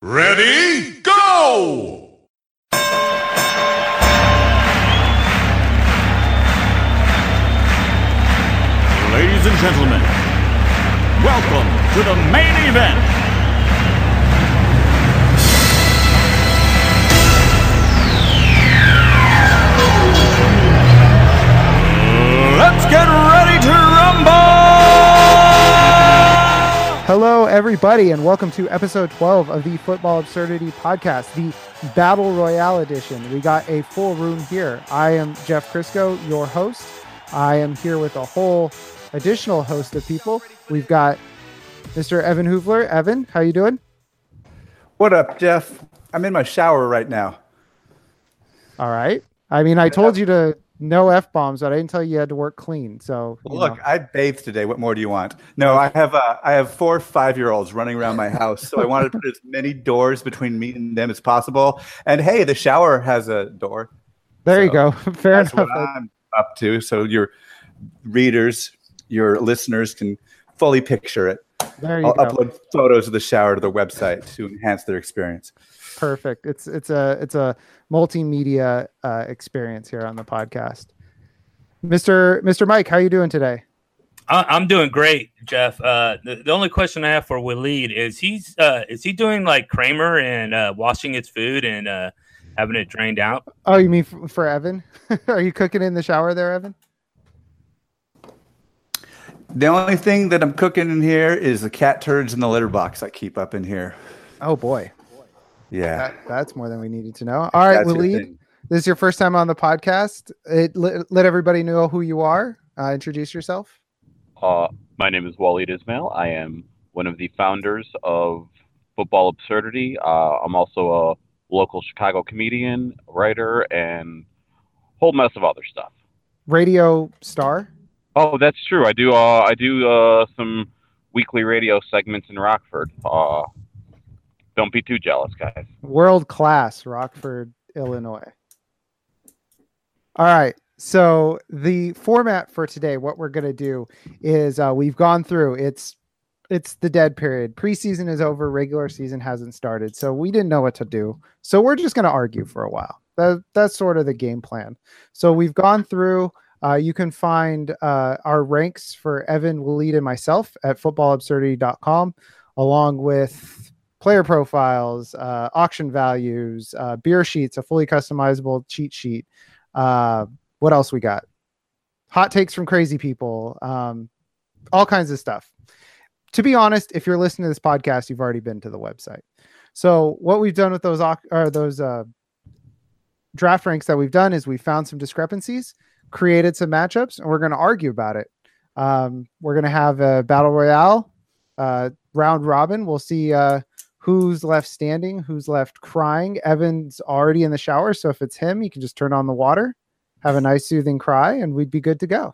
Ready, go! Ladies and gentlemen, welcome to the main event. Let's get ready to rumble! Hello, everybody, and welcome to episode 12 of the Football Absurdity Podcast, the Battle Royale edition. We got a full room here. I am Jeff Crisco, your host. I am here with a whole additional host of people. We've got Mr. Evan Hoovler. Evan, how you doing? What up, Jeff? I'm in my shower right now. All right. I mean, I told you to no F-bombs, but I didn't tell you had to work clean. So look, I bathed today. What more do you want? No, I have 4 5-year-olds running around my house, so I wanted to put as many doors between me and them as possible. And hey, the shower has a door. There you go. Fair enough. That's what I'm up to. So your readers, your listeners can fully picture it. There you I'll go. upload photos of the shower to the website to enhance their experience. Perfect. It's a multimedia experience here on the podcast. Mr. Mike, how you doing today? I'm doing great, Jeff. The only question I have for Waleed is he doing like Kramer and washing his food and having it drained out? Oh, you mean for Evan? Are you cooking in the shower there, Evan? The only thing that I'm cooking in here is the cat turds in the litter box I keep up in here. Oh boy. Yeah. That's more than we needed to know. All right, Waleed, this is your first time on the podcast. Let everybody know who you are. Introduce yourself. My name is Waleed Ismail. I am one of the founders of Football Absurdity. I'm also a local Chicago comedian, writer, and a whole mess of other stuff. Radio star? Oh, that's true. I do some weekly radio segments in Rockford. Don't be too jealous, guys. World class, Rockford, Illinois. All right. So the format for today, what we're going to do is we've gone through it's the dead period. Preseason is over. Regular season hasn't started. So we didn't know what to do. So we're just going to argue for a while. That's sort of the game plan. So we've gone through. You can find our ranks for Evan, Waleed, and myself at footballabsurdity.com, along with player profiles, auction values, beer sheets, a fully customizable cheat sheet. What else we got? Hot takes from crazy people, all kinds of stuff. To be honest, if you're listening to this podcast, you've already been to the website. So what we've done with those draft ranks that we've done is we found some discrepancies, created some matchups, and we're going to argue about it. We're going to have a battle royale, round robin. We'll see who's left standing, who's left crying. Evan's already in the shower, so if it's him, he can just turn on the water, have a nice soothing cry, and we'd be good to go.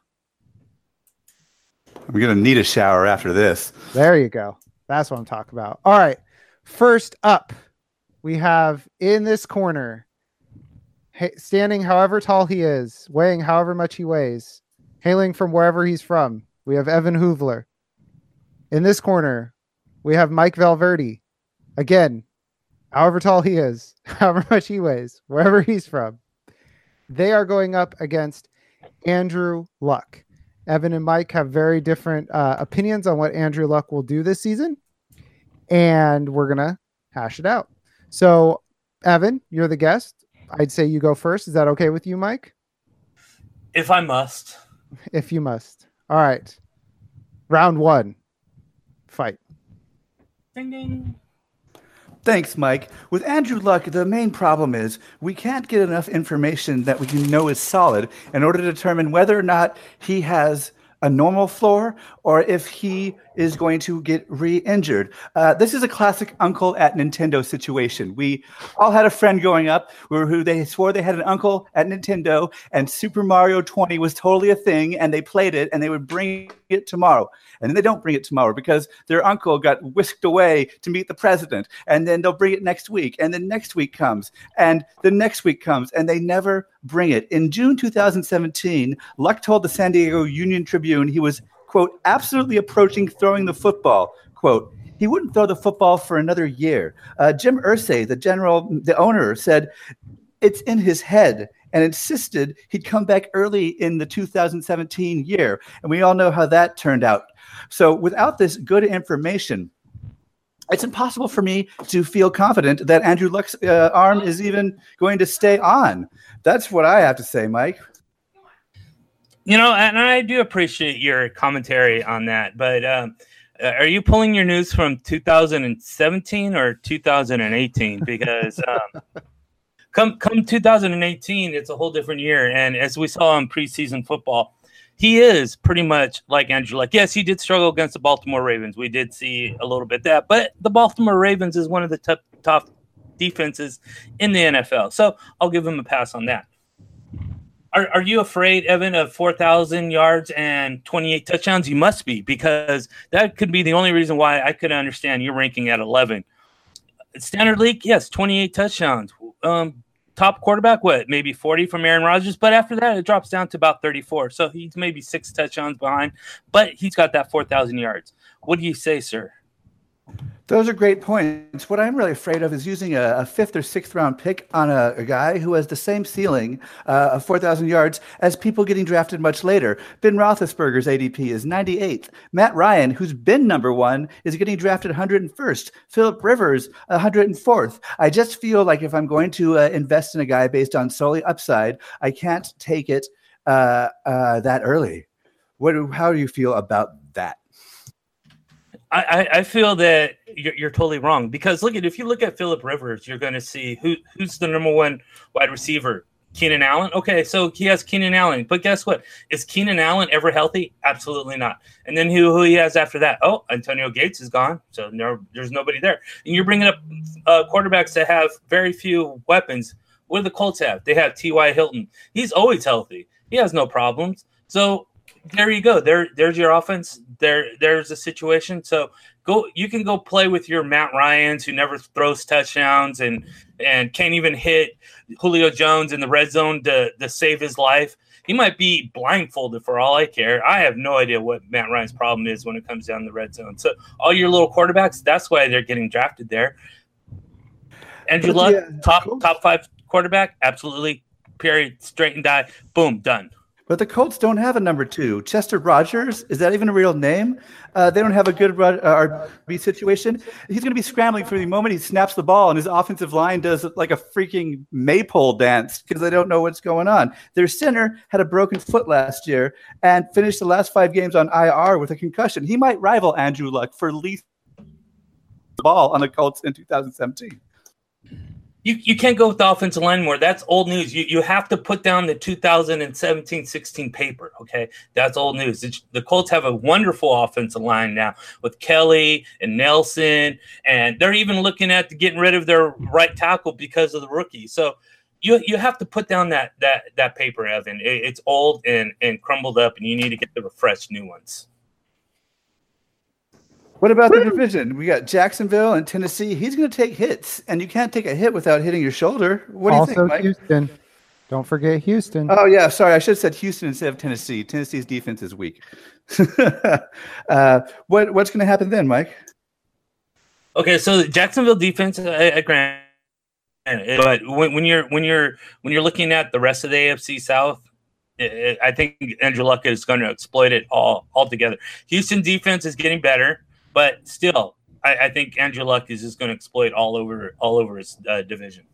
I'm going to need a shower after this. There you go. That's what I'm talking about. All right. First up, we have in this corner, standing however tall he is, weighing however much he weighs, hailing from wherever he's from, we have Evan Hoovler. In this corner, we have Mike Valverde. Again, however tall he is, however much he weighs, wherever he's from. They are going up against Andrew Luck. Evan and Mike have very different opinions on what Andrew Luck will do this season, and we're going to hash it out. So, Evan, you're the guest. I'd say you go first. Is that okay with you, Mike? If I must. If you must. All right. Round 1. Fight. Ding, ding. Thanks, Mike. With Andrew Luck, the main problem is we can't get enough information that we can know is solid in order to determine whether or not he has a normal floor or if he is going to get re-injured. This is a classic uncle at Nintendo situation. We all had a friend growing up who they swore they had an uncle at Nintendo, and Super Mario 20 was totally a thing, and they played it, and they would bring it tomorrow. And then they don't bring it tomorrow because their uncle got whisked away to meet the president. And then they'll bring it next week. And then next week comes. And the next week comes. And they never bring it. In June 2017, Luck told the San Diego Union Tribune he was, quote, absolutely approaching throwing the football. Quote, he wouldn't throw the football for another year. Jim Irsay, the owner, said it's in his head and insisted he'd come back early in the 2017 year. And we all know how that turned out. So without this good information, it's impossible for me to feel confident that Andrew Luck's arm is even going to stay on. That's what I have to say, Mike. You know, and I do appreciate your commentary on that, but are you pulling your news from 2017 or 2018? Because come 2018, it's a whole different year. And as we saw in preseason football, he is pretty much like Andrew Luck. Yes, he did struggle against the Baltimore Ravens. We did see a little bit of that, but the Baltimore Ravens is one of the top defenses in the NFL. So I'll give him a pass on that. Are you afraid, Evan, of 4,000 yards and 28 touchdowns? You must be, because that could be the only reason why I could understand your ranking at 11. Standard League, yes, 28 touchdowns. Top quarterback, what, maybe 40 from Aaron Rodgers, but after that it drops down to about 34. So he's maybe 6 touchdowns behind, but he's got that 4,000 yards. What do you say, sir? Those are great points. What I'm really afraid of is using a 5th or 6th round pick on a guy who has the same ceiling of 4,000 yards as people getting drafted much later. Ben Roethlisberger's ADP is 98th. Matt Ryan, who's been number 1, is getting drafted 101st. Phillip Rivers, 104th. I just feel like if I'm going to invest in a guy based on solely upside, I can't take it that early. How do you feel about that? I feel that you're totally wrong, because if you look at Phillip Rivers, you're going to see who's the number 1 wide receiver. Keenan Allen. Okay, so he has Keenan Allen, but guess what? Is Keenan Allen ever healthy? Absolutely not. And then who he has after that? Oh, Antonio Gates is gone, so there's nobody there. And you're bringing up quarterbacks that have very few weapons. What do the Colts have? They have T.Y. Hilton. He's always healthy. He has no problems. So there you go. There's your offense. There's a situation. So you can go play with your Matt Ryans, who never throws touchdowns and can't even hit Julio Jones in the red zone to save his life. He might be blindfolded for all I care. I have no idea what Matt Ryan's problem is when it comes down the red zone. So all your little quarterbacks, that's why they're getting drafted there. Andrew Luck, top 5 quarterback, absolutely. Period. Straight and die. Boom, done. But the Colts don't have a number 2. Chester Rogers, is that even a real name? They don't have a good RB situation. He's going to be scrambling for the moment he snaps the ball, and his offensive line does like a freaking maypole dance because they don't know what's going on. Their center had a broken foot last year and finished the last 5 games on IR with a concussion. He might rival Andrew Luck for least ball on the Colts in 2017. You can't go with the offensive line anymore. That's old news. You have to put down the 2017-16 paper, okay? That's old news. The Colts have a wonderful offensive line now with Kelly and Nelson, and they're even looking at getting rid of their right tackle because of the rookie. So you have to put down that paper, Evan. It's old and crumbled up, and you need to get the refreshed new ones. What about the division? We got Jacksonville and Tennessee. He's going to take hits, and you can't take a hit without hitting your shoulder. What do you think, Mike? Also Houston. Don't forget Houston. Oh, yeah. Sorry, I should have said Houston instead of Tennessee. Tennessee's defense is weak. What's going to happen then, Mike? Okay, so the Jacksonville defense, but when you're looking at the rest of the AFC South, I think Andrew Luck is going to exploit it all together. Houston defense is getting better. But still, I think Andrew Luck is just going to exploit all over his division.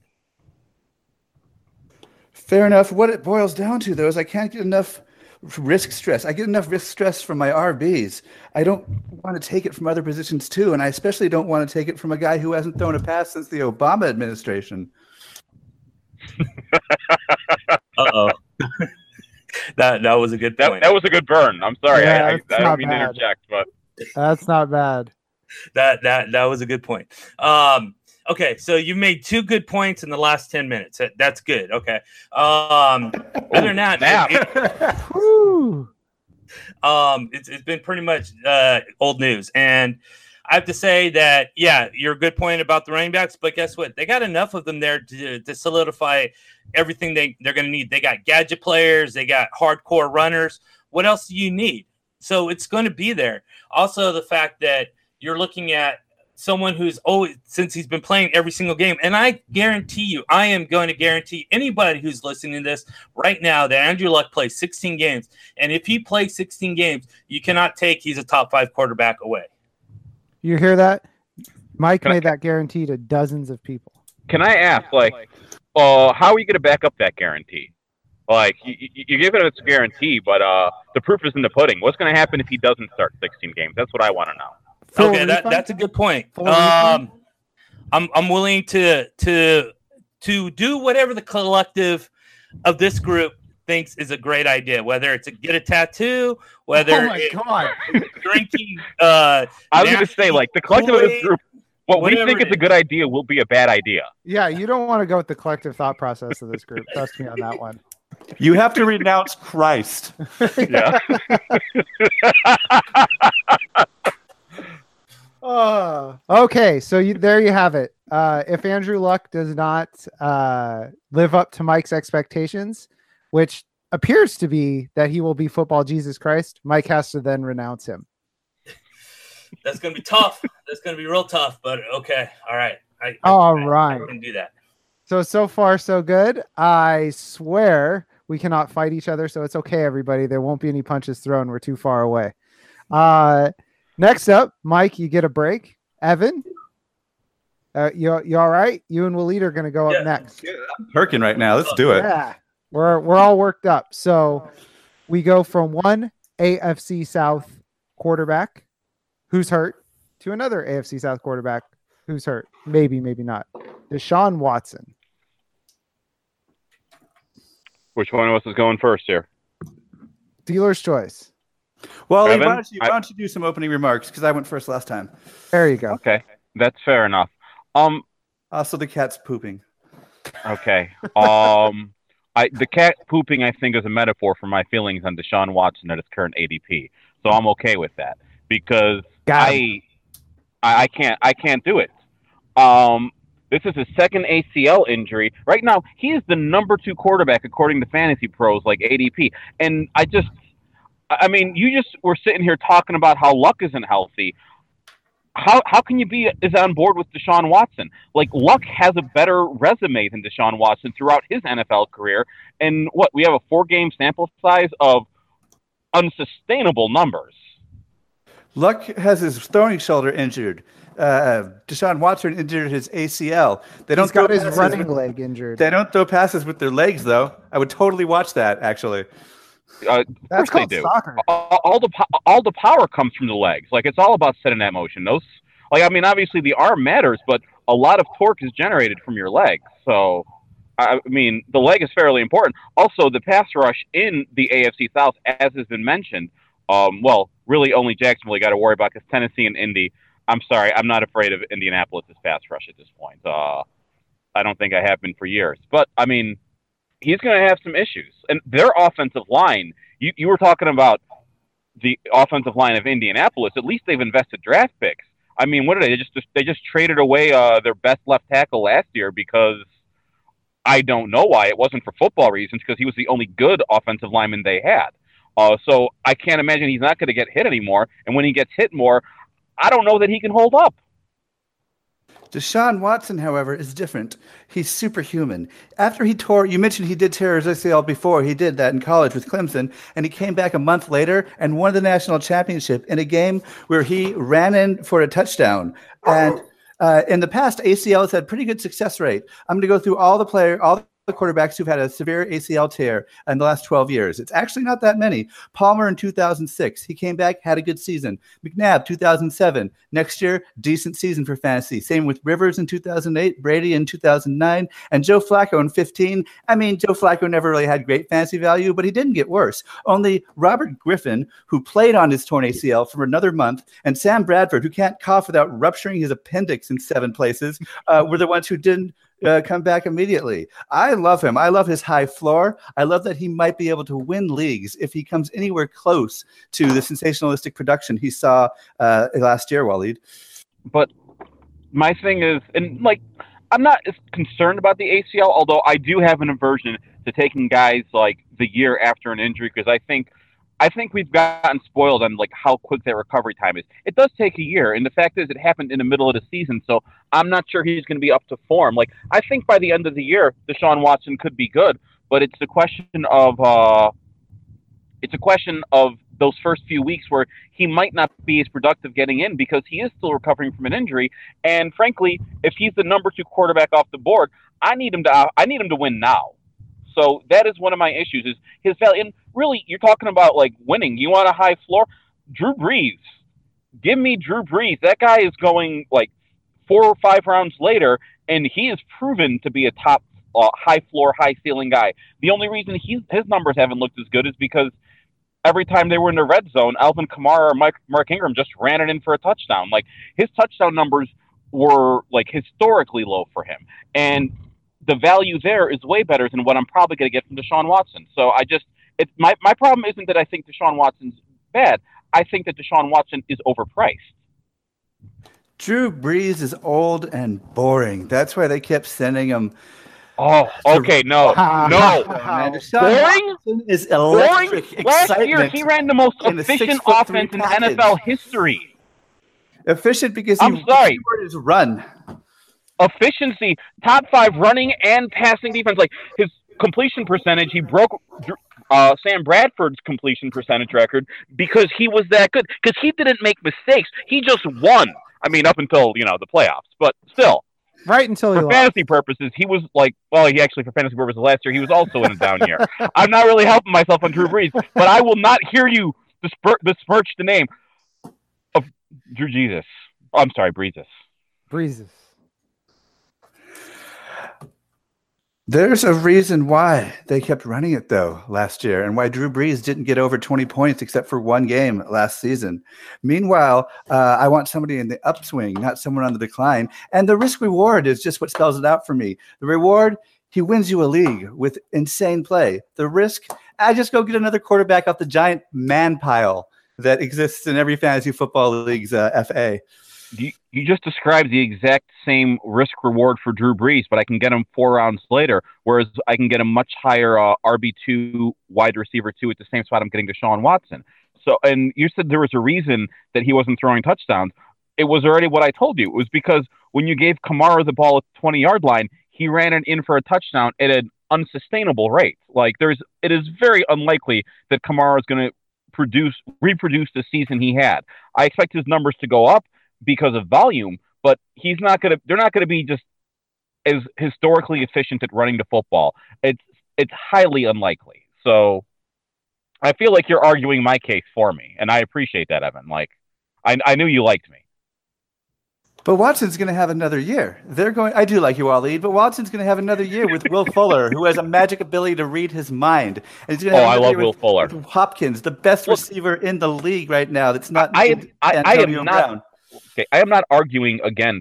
Fair enough. What it boils down to, though, is I can't get enough risk stress. I get enough risk stress from my RBs. I don't want to take it from other positions, too, and I especially don't want to take it from a guy who hasn't thrown a pass since the Obama administration. Uh-oh. That was a good point. That was a good burn. I'm sorry. Yeah, I don't mean to interject, but that's not bad. That was a good point. Okay, so you made 2 good points in the last 10 minutes. That's good. Okay. Other than that, it's been pretty much old news. And I have to say that, yeah, you're a good point about the running backs, but guess what? They got enough of them there to solidify everything they're going to need. They got gadget players. They got hardcore runners. What else do you need? So it's going to be there. Also, the fact that you're looking at someone who's always, since he's been playing every single game, and I guarantee you, I am going to guarantee anybody who's listening to this right now that Andrew Luck plays 16 games. And if he plays 16 games, you cannot take he's a top 5 quarterback away. You hear that? Mike made that guarantee to dozens of people. Can I ask, how are you going to back up that guarantee? Like, you're giving us a guarantee, but the proof is in the pudding. What's going to happen if he doesn't start 16 games? That's what I want to know. Okay, that's a good point. I'm willing to do whatever the collective of this group thinks is a great idea. Whether it's get a tattoo, whether God, drinking. I was going to say, like, the collective of this group. What we think is a good idea will be a bad idea. Yeah, you don't want to go with the collective thought process of this group. Trust me on that one. You have to renounce Christ. Yeah. Okay, so there you have it. If Andrew Luck does not live up to Mike's expectations, which appears to be that he will be football Jesus Christ, Mike has to then renounce him. That's going to be tough. That's going to be real tough, but okay. All right. I can do that. So far, so good. I swear we cannot fight each other, so it's okay, everybody. There won't be any punches thrown. We're too far away. Next up, Mike, you get a break. Evan, you all right? You and Waleed are going to go up next. Yeah, I'm perking right now. Let's do it. Yeah, we're all worked up. So we go from one AFC South quarterback who's hurt to another AFC South quarterback who's hurt. Maybe not. Deshaun Watson. Which one of us is going first here? Dealer's choice. Well, Evan, why don't you do some opening remarks, because I went first last time. There you go. Okay, that's fair enough. Also, the cat's pooping. Okay. The cat pooping, I think, is a metaphor for my feelings on Deshaun Watson at his current ADP. So I'm okay with that because I can't do it. This is his second ACL injury. Right now, he is the number 2 quarterback according to Fantasy Pros, like ADP. And you just were sitting here talking about how Luck isn't healthy. How can you be as on board with Deshaun Watson? Like, Luck has a better resume than Deshaun Watson throughout his NFL career. And we have a 4-game sample size of unsustainable numbers. Luck has his throwing shoulder injured. Deshaun Watson injured his ACL. He's got his running leg injured. They don't throw passes with their legs, though. I would totally watch that, actually. That's called soccer. All the power comes from the legs. Like, it's all about setting that motion. Obviously the arm matters, but a lot of torque is generated from your legs. So, the leg is fairly important. Also, the pass rush in the AFC South, as has been mentioned, really only Jacksonville got to worry about, because Tennessee and Indy. I'm sorry, I'm not afraid of Indianapolis' pass rush at this point. I don't think I have been for years. But, he's going to have some issues. And their offensive line, you were talking about the offensive line of Indianapolis. At least they've invested draft picks. What did they just traded away their best left tackle last year because I don't know why. It wasn't for football reasons, because he was the only good offensive lineman they had. So I can't imagine he's not going to get hit anymore. And when he gets hit more, I don't know that he can hold up. Deshaun Watson, however, is different. He's superhuman. After you mentioned he did tear his ACL before. He did that in college with Clemson, and he came back a month later and won the national championship in a game where he ran in for a touchdown. And in the past, ACL has had pretty good success rate. I'm going to go through all the quarterbacks who've had a severe ACL tear in the last 12 years. It's actually not that many. Palmer in 2006. He came back, had a good season. McNabb, 2007. Next year, decent season for fantasy. Same with Rivers in 2008, Brady in 2009, and Joe Flacco in 15. Joe Flacco never really had great fantasy value, but he didn't get worse. Only Robert Griffin, who played on his torn ACL for another month, and Sam Bradford, who can't cough without rupturing his appendix in 7 places, were the ones who didn't come back immediately. I love him. I love his high floor. I love that he might be able to win leagues if he comes anywhere close to the sensationalistic production he saw last year, Waleed. But my thing is, I'm not as concerned about the ACL, although I do have an aversion to taking guys like the year after an injury, because I think I think we've gotten spoiled on like how quick that recovery time is. It does take a year, and the fact is, it happened in the middle of the season, so I'm not sure he's going to be up to form. Like I think by the end of the year, Deshaun Watson could be good, but it's a question of those first few weeks where he might not be as productive getting in because he is still recovering from an injury. And frankly, if he's the number 2 quarterback off the board, I need him to win now. So that is one of my issues is his value. And really, you're talking about like winning. You want a high floor? Drew Brees. Give me Drew Brees. That guy is going like 4 or 5 rounds later, and he is proven to be a top high floor, high ceiling guy. The only reason his numbers haven't looked as good is because every time they were in the red zone, Alvin Kamara or Mark Ingram just ran it in for a touchdown. Like his touchdown numbers were like historically low for him. And the value there is way better than what I'm probably going to get from Deshaun Watson. So my problem isn't that I think Deshaun Watson's bad. I think that Deshaun Watson is overpriced. Drew Brees is old and boring. That's why they kept sending him. Oh, okay, no. Man, Boring? Is electric. Boring? Last year, he ran the most efficient offense in NFL history. Efficient because I'm sorry. His run. Efficiency, top 5 running and passing defense. Like his completion percentage, he broke Sam Bradford's completion percentage record because he was that good. Because he didn't make mistakes. He just won. I mean, up until the playoffs, but still. Right until he for fantasy purposes, he was like, he actually for fantasy purposes last year, he was also in a down year. I'm not really helping myself on Drew Brees, but I will not hear you besmirch the name of Drew Jesus. Oh, I'm sorry, Breezes. There's a reason why they kept running it, though, last year, and why Drew Brees didn't get over 20 points except for one game last season. Meanwhile, I want somebody in the upswing, not someone on the decline. And the risk-reward is just what spells it out for me. The reward, he wins you a league with insane play. The risk, I just go get another quarterback off the giant man pile that exists in every fantasy football league's FA. You just described the exact same risk reward for Drew Brees, but I can get him 4 rounds later, whereas I can get a much higher RB2 wide receiver 2 at the same spot I'm getting Deshaun Watson. So, and you said there was a reason that he wasn't throwing touchdowns. It was already what I told you. It was because when you gave Kamara the ball at the 20-yard line, he ran it in for a touchdown at an unsustainable rate. Like it is very unlikely that Kamara is going to reproduce the season he had. I expect his numbers to go up because of volume, but they're not going to be just as historically efficient at running the football. It's highly unlikely. So I feel like you're arguing my case for me, and I appreciate that, Evan. Like I knew you liked me. But Watson's going to have another year. I do like you, Waleed, but Watson's going to have another year with Will Fuller, who has a magic ability to read his mind. And he's going to have I love Will Fuller. With Hopkins, the best receiver in the league right now. That's not Antonio Brown. Okay, I am not arguing against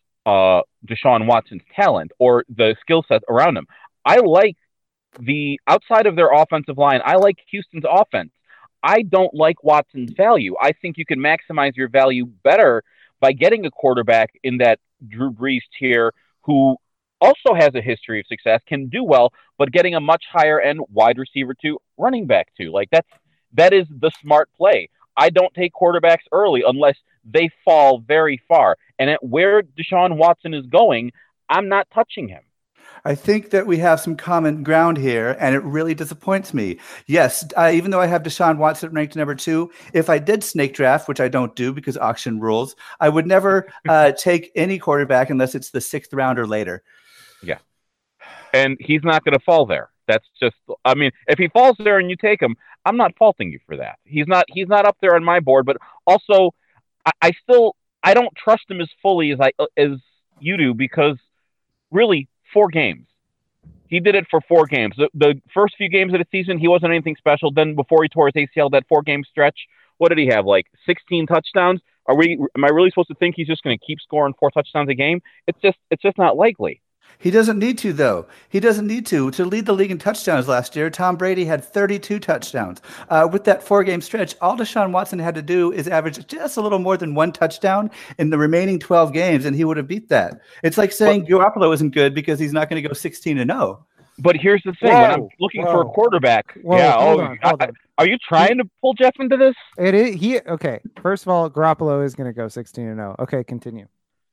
Deshaun Watson's talent or the skill set around him. I like outside of their offensive line, I like Houston's offense. I don't like Watson's value. I think you can maximize your value better by getting a quarterback in that Drew Brees tier who also has a history of success, can do well, but getting a much higher end wide receiver to running back to. Like that is the smart play. I don't take quarterbacks early unless they fall very far. And at where Deshaun Watson is going, I'm not touching him. I think that we have some common ground here, and it really disappoints me. Yes, even though I have Deshaun Watson ranked number 2, if I did snake draft, which I don't do because auction rules, I would never take any quarterback unless it's the 6th round or later. Yeah. And he's not going to fall there. That's just, I mean, if he falls there and you take him, I'm not faulting you for that. He's not up there on my board, but also I don't trust him as fully as you do because really 4 games. He did it for 4 games. The first few games of the season, he wasn't anything special. Then before he tore his ACL, that 4-game stretch, what did he have? Like 16 touchdowns? Am I really supposed to think he's just going to keep scoring 4 touchdowns a game? It's just not likely. He doesn't need to, though. He doesn't need to. To lead the league in touchdowns last year, Tom Brady had 32 touchdowns. With that 4-game stretch, all Deshaun Watson had to do is average just a little more than 1 touchdown in the remaining 12 games, and he would have beat that. It's like saying Garoppolo isn't good because he's not going to go 16-0. But here's the thing: when I'm Whoa, looking for a whoa. quarterback, Whoa, yeah. hold on. Are you trying to pull Jeff into this? It is okay. First of all, Garoppolo is going to go 16-0. Okay, continue.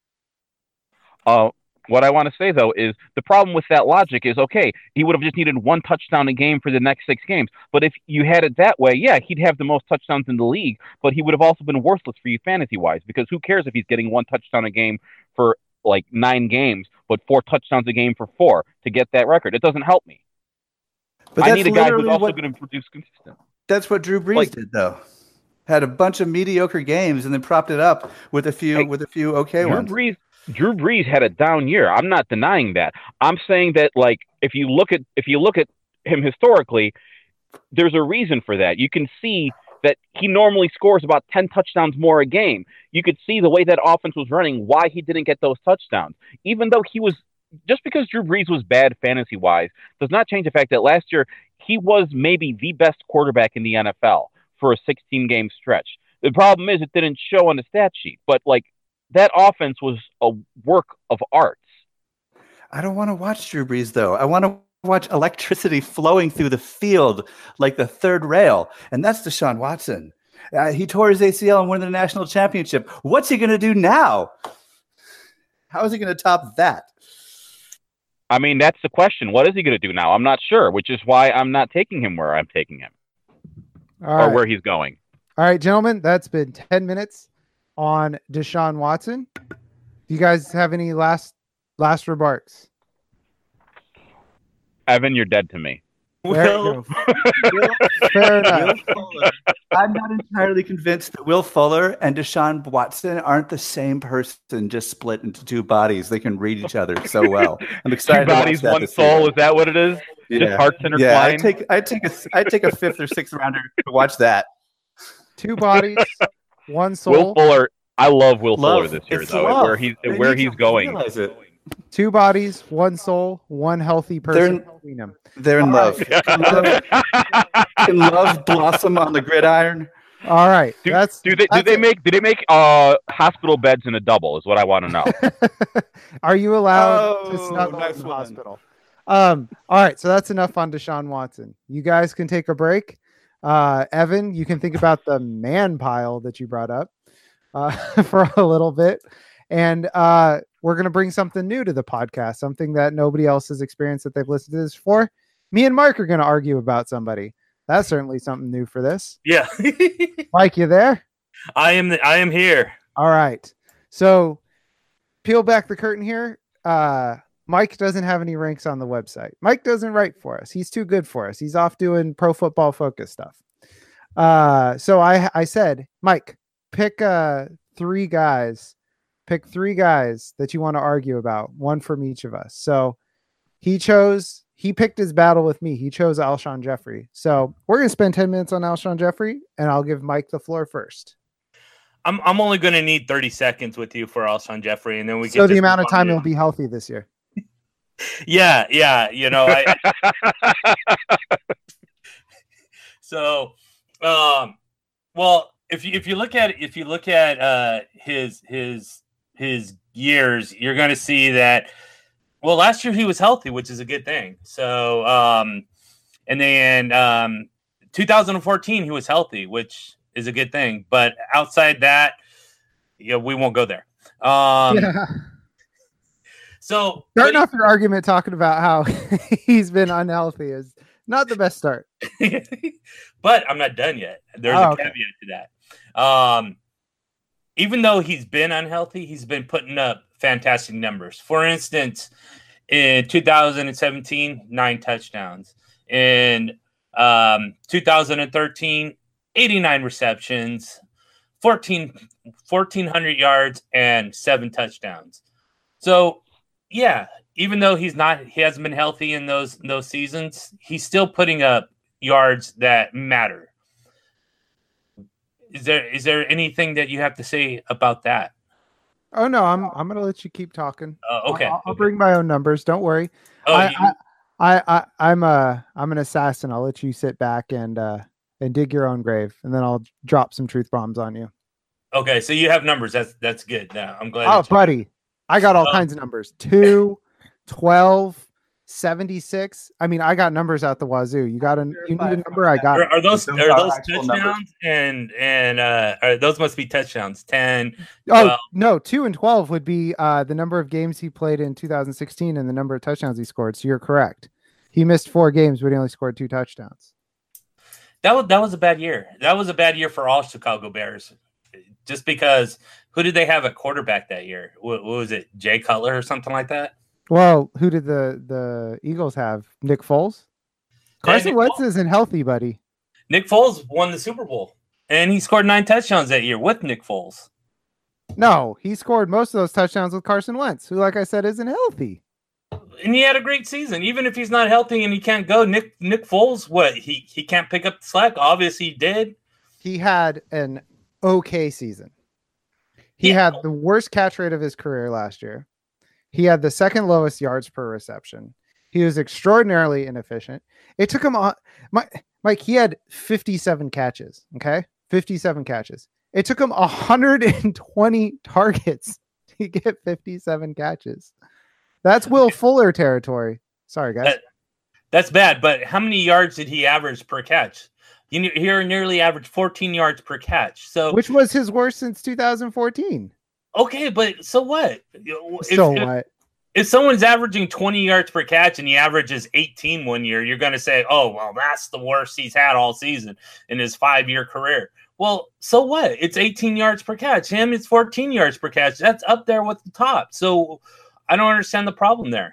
What I want to say though is the problem with that logic is okay. He would have just needed 1 touchdown a game for the next 6 games. But if you had it that way, yeah, he'd have the most touchdowns in the league. But he would have also been worthless for you fantasy wise because who cares if he's getting 1 touchdown a game for like 9 games, but 4 touchdowns a game for 4 to get that record? It doesn't help me. But I that's need a guy who's literally also going to produce consistent. That's what Drew Brees did, though. Had a bunch of mediocre games and then propped it up with a few okay ones. Drew Brees had a down year. I'm not denying that. I'm saying that like if you look at him historically, there's a reason for that. You can see that he normally scores about 10 touchdowns more a game. You could see the way that offense was running, why he didn't get those touchdowns. Even though just because Drew Brees was bad fantasy-wise does not change the fact that last year he was maybe the best quarterback in the NFL for a 16-game stretch. The problem is it didn't show on the stat sheet, but like that offense was a work of art. I don't want to watch Drew Brees, though. I want to watch electricity flowing through the field like the third rail, and that's Deshaun Watson. He tore his ACL and won the national championship. What's he going to do now? How is he going to top that? I mean, that's the question. What is he going to do now? I'm not sure, which is why I'm not taking him where I'm taking him or where he's going. All right, gentlemen, that's been 10 minutes on Deshaun Watson. Do you guys have any last remarks? Evan, you're dead to me. Fair enough. I'm not entirely convinced that Will Fuller and Deshaun Watson aren't the same person, just split into 2 bodies. They can read each other so well. I'm excited. 2 bodies, 1 soul. Is that what it is? Yeah. Just hearts intertwined. Yeah, I'd take a 5th or 6th rounder to watch that. 2 bodies, 1 soul. Will Fuller. I love Will Fuller this year, though. Love. Where he's going. Realize it. 2 bodies, 1 soul, 1 healthy person between them. They're in love. Can love blossom on the gridiron? All right. Do they make hospital beds in a double? Is what I want to know. Are you allowed to snuggle nice in the one. hospital? All right. So that's enough on Deshaun Watson. You guys can take a break. Evan, you can think about the man pile that you brought up for a little bit. And we're going to bring something new to the podcast, something that nobody else has experienced that they've listened to this for. Me and Mark are going to argue about somebody. That's certainly something new for this. Yeah. Mike, you there? I am here. All right. So peel back the curtain here. Mike doesn't have any ranks on the website. Mike doesn't write for us. He's too good for us. He's off doing Pro Football Focus stuff. So I said, Mike, pick 3 guys. Pick 3 guys that you want to argue about, 1 from each of us. So he picked his battle with me. He chose Alshon Jeffrey. So we're going to spend 10 minutes on Alshon Jeffrey, and I'll give Mike the floor first. I'm only going to need 30 seconds with you for Alshon Jeffrey, and then we So the amount of time he'll be healthy this year. Yeah. You know, so, well, if you look at his years, you're going to see that. Well, last year he was healthy, which is a good thing. So, and then 2014 he was healthy, which is a good thing. But outside that, we won't go there. So starting off your argument talking about how he's been unhealthy is not the best start. But I'm not done yet. There's a caveat to that. Even though he's been unhealthy, he's been putting up fantastic numbers. For instance, in 2017, 9 touchdowns. In 2013, 89 receptions, 1,400 yards, and 7 touchdowns. So, yeah, even though he hasn't been healthy in those seasons, he's still putting up yards that matter. Is there anything that you have to say about that? Oh no, I'm gonna let you keep talking. Okay. I'll bring my own numbers. Don't worry. I'm an assassin. I'll let you sit back and dig your own grave, and then I'll drop some truth bombs on you. Okay, so you have numbers. That's good. Now I'm glad. Oh, buddy, I got all kinds of numbers. 2, 12, 76. I mean, I got numbers out the wazoo. You need a number? I got it. Are those Those are actual touchdowns? And those must be touchdowns. 10. Oh 12. no, 2 and 12 would be the number of games he played in 2016 and the number of touchdowns he scored. So you're correct. He missed 4 games, but he only scored 2 touchdowns. That was a bad year. That was a bad year for all Chicago Bears. Just because who did they have at quarterback that year? What was it? Jay Cutler or something like that? Well, who did the Eagles have? Nick Foles? Carson Wentz isn't healthy, buddy. Nick Foles won the Super Bowl, and he scored 9 touchdowns that year with Nick Foles. No, he scored most of those touchdowns with Carson Wentz, who, like I said, isn't healthy. And he had a great season. Even if he's not healthy and he can't go, Nick Foles, what? He can't pick up the slack? Obviously, he did. He had an okay season. He had the worst catch rate of his career last year. He had the second lowest yards per reception. He was extraordinarily inefficient. It took him Mike, he had 57 catches, okay? 57 catches. It took him 120 targets to get 57 catches. That's Will Fuller territory. Sorry, guys. That's bad, but how many yards did he average per catch? He nearly averaged 14 yards per catch. So, which was his worst since 2014. Okay, but so what? What? If someone's averaging 20 yards per catch and he averages 18 one year, you're going to say, oh, well, that's the worst he's had all season in his 5-year career. Well, so what? It's 18 yards per catch. Him, it's 14 yards per catch. That's up there with the top. So I don't understand the problem there.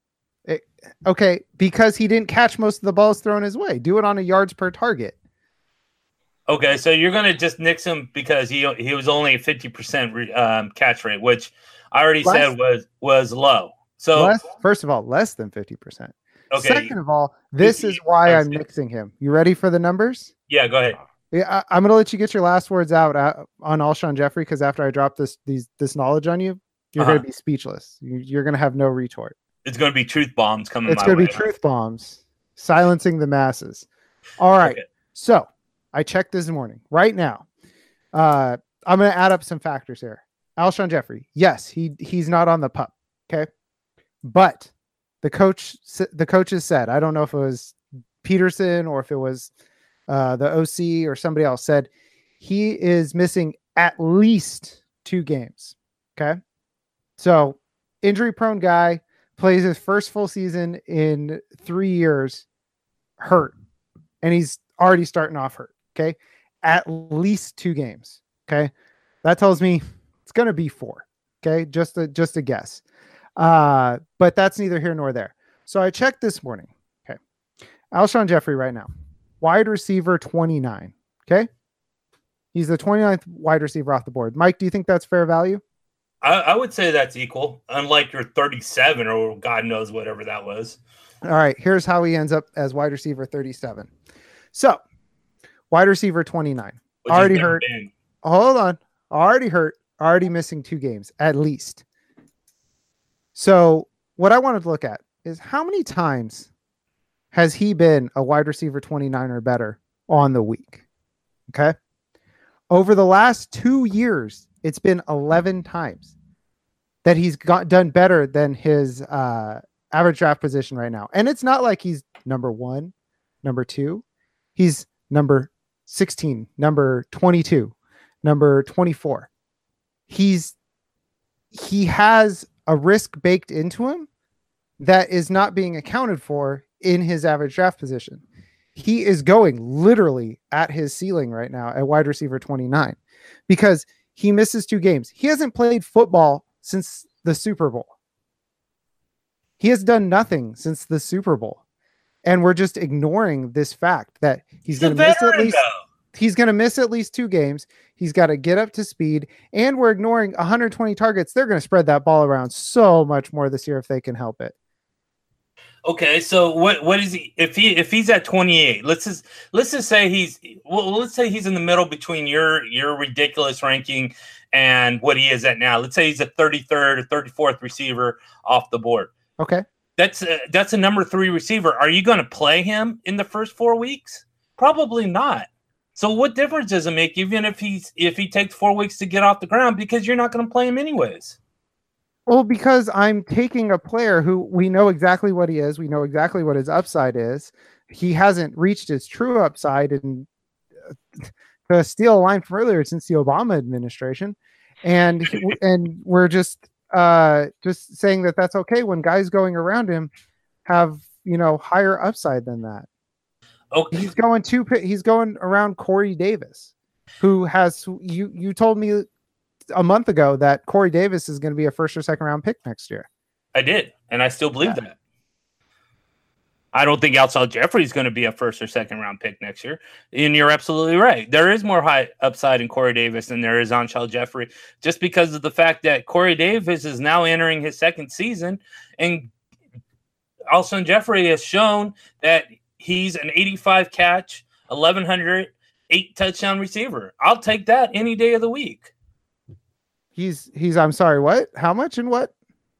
Okay, because he didn't catch most of the balls thrown his way. Do it on a yards per target. Okay, so you're going to just nix him because he was only a 50% catch rate, which I already said was low. So first of all, less than 50%. Okay. Second of all, this is why I'm nixing him. You ready for the numbers? Yeah, go ahead. Yeah, I'm going to let you get your last words out on Alshon Jeffrey, because after I drop this knowledge on you, you're going to be speechless. You're going to have no retort. It's going to be truth bombs coming. It's going to be truth bombs, silencing the masses. All right. Okay. So I checked this morning. Right now, I'm going to add up some factors here. Alshon Jeffrey, yes, he's not on the PUP. Okay, but the coaches said, I don't know if it was Peterson or if it was the OC or somebody else, said he is missing at least 2 games. Okay, so injury-prone guy plays his first full season in 3 years, hurt, and he's already starting off hurt. Okay, at least 2 games. Okay, that tells me it's going to be 4. Okay, just a guess. But that's neither here nor there. So I checked this morning. Okay, Alshon Jeffrey right now, wide receiver 29. Okay, he's the 29th wide receiver off the board. Mike, do you think that's fair value? I would say that's equal, unlike your 37 or God knows whatever that was. All right, here's how he ends up as wide receiver 37. So, wide receiver 29. Already hurt. Hold on. Already hurt. Already missing 2 games, at least. So, what I wanted to look at is how many times has he been a wide receiver 29 or better on the week? Okay. Over the last 2 years, it's been 11 times that he's done better than his average draft position right now. And it's not like he's number 1, number 2. He's number 16, number 22, number 24. He has a risk baked into him that is not being accounted for in his average draft position. He is going literally at his ceiling right now at wide receiver 29 because he misses 2 games. He hasn't played football since the Super Bowl. He has done nothing since the Super Bowl. And we're just ignoring this fact that he's going to miss at least 2 games. He's got to get up to speed, and we're ignoring 120 targets. They're going to spread that ball around so much more this year if they can help it. Okay, so what is he if he's at 28? Let's just say let's say he's in the middle between your ridiculous ranking and what he is at now. Let's say he's a 33rd or 34th receiver off the board. Okay. That's a number 3 receiver. Are you going to play him in the first 4 weeks? Probably not. So what difference does it make even if he takes 4 weeks to get off the ground, because you're not going to play him anyways? Well, because I'm taking a player who we know exactly what he is. We know exactly what his upside is. He hasn't reached his true upside. And to steal a line from earlier, since the Obama administration. And we're just saying that that's okay when guys going around him have, higher upside than that. Okay. He's going around Corey Davis, who has, you told me a month ago that Corey Davis is going to be a first or second round pick next year. I did, and I still believe that. I don't think Alshon Jeffrey is going to be a first or second round pick next year. And you're absolutely right. There is more high upside in Corey Davis than there is on Alshon Jeffrey, just because of the fact that Corey Davis is now entering his second season, and Alshon Jeffrey has shown that he's an 85 catch, 1,100, 8 touchdown receiver. I'll take that any day of the week. He's I'm sorry, what? How much and what?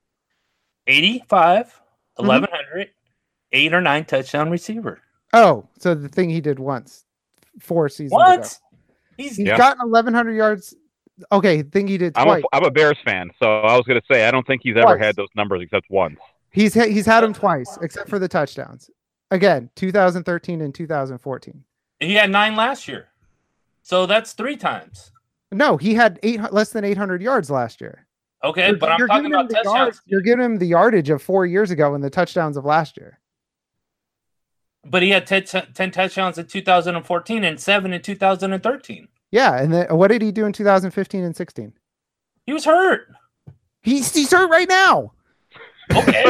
85, 1,100, 8 or 9 touchdown receiver. Oh, so the thing he did once, 4 seasons What? ago. He's Yeah. gotten 1,100 yards. Okay, thing he did twice. I'm a Bears fan, so I was going to say I don't think he's ever Twice. had those numbers except once. He's had him twice, except for the touchdowns. Again, 2013 and 2014. He had 9 last year. So that's 3 times. No, he had less than 800 yards last year. Okay, but I'm talking about touchdowns. You're giving him the yardage of 4 years ago and the touchdowns of last year. But he had 10 touchdowns in 2014 and 7 in 2013. Yeah, and then what did he do in 2015 and 16? He was hurt. He's hurt right now. Okay.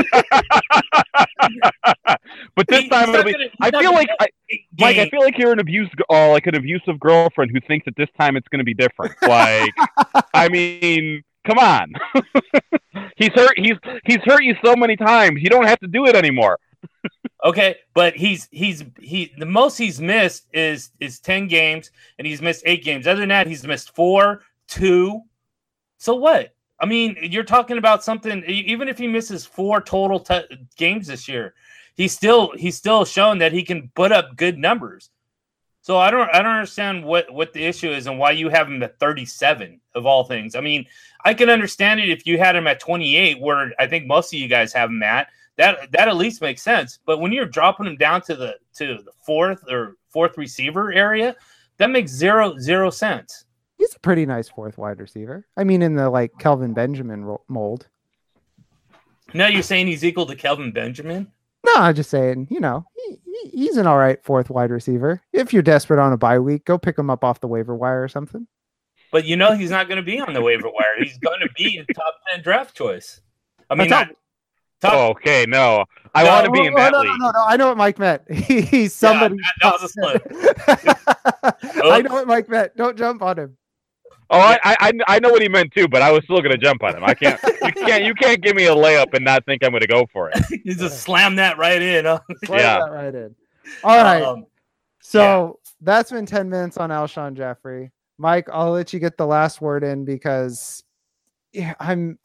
But this time it'll be. I feel like you're an abusive girlfriend who thinks that this time it's going to be different. Like, I mean, come on. He's hurt you so many times. You don't have to do it anymore. Okay, but the most he's missed is 10 games, and he's missed 8 games. Other than that, he's missed 4, 2. So what? I mean, you're talking about something. Even if he misses 4 total games this year, he's still shown that he can put up good numbers. So I don't understand what the issue is and why you have him at 37 of all things. I mean, I can understand it if you had him at 28, where I think most of you guys have him at. That at least makes sense. But when you're dropping him down to the fourth receiver area, that makes zero sense. He's a pretty nice 4th wide receiver. I mean, in the Kelvin Benjamin mold. Now you're saying he's equal to Kelvin Benjamin? No, I'm just saying, he's an all right 4th wide receiver. If you're desperate on a bye week, go pick him up off the waiver wire or something. But he's not going to be on the waiver wire. He's going to be a top 10 draft choice. I mean, okay, no. I want to be in that league. No. I know what Mike meant. He's somebody. Yeah, that was a slip. I know what Mike meant. Don't jump on him. Oh, I know what he meant too, but I was still going to jump on him. I can't. You can't give me a layup and not think I'm going to go for it. You just slam that right in. Huh? Slam that right in. All right. That's been 10 minutes on Alshon Jeffrey. Mike, I'll let you get the last word in because I'm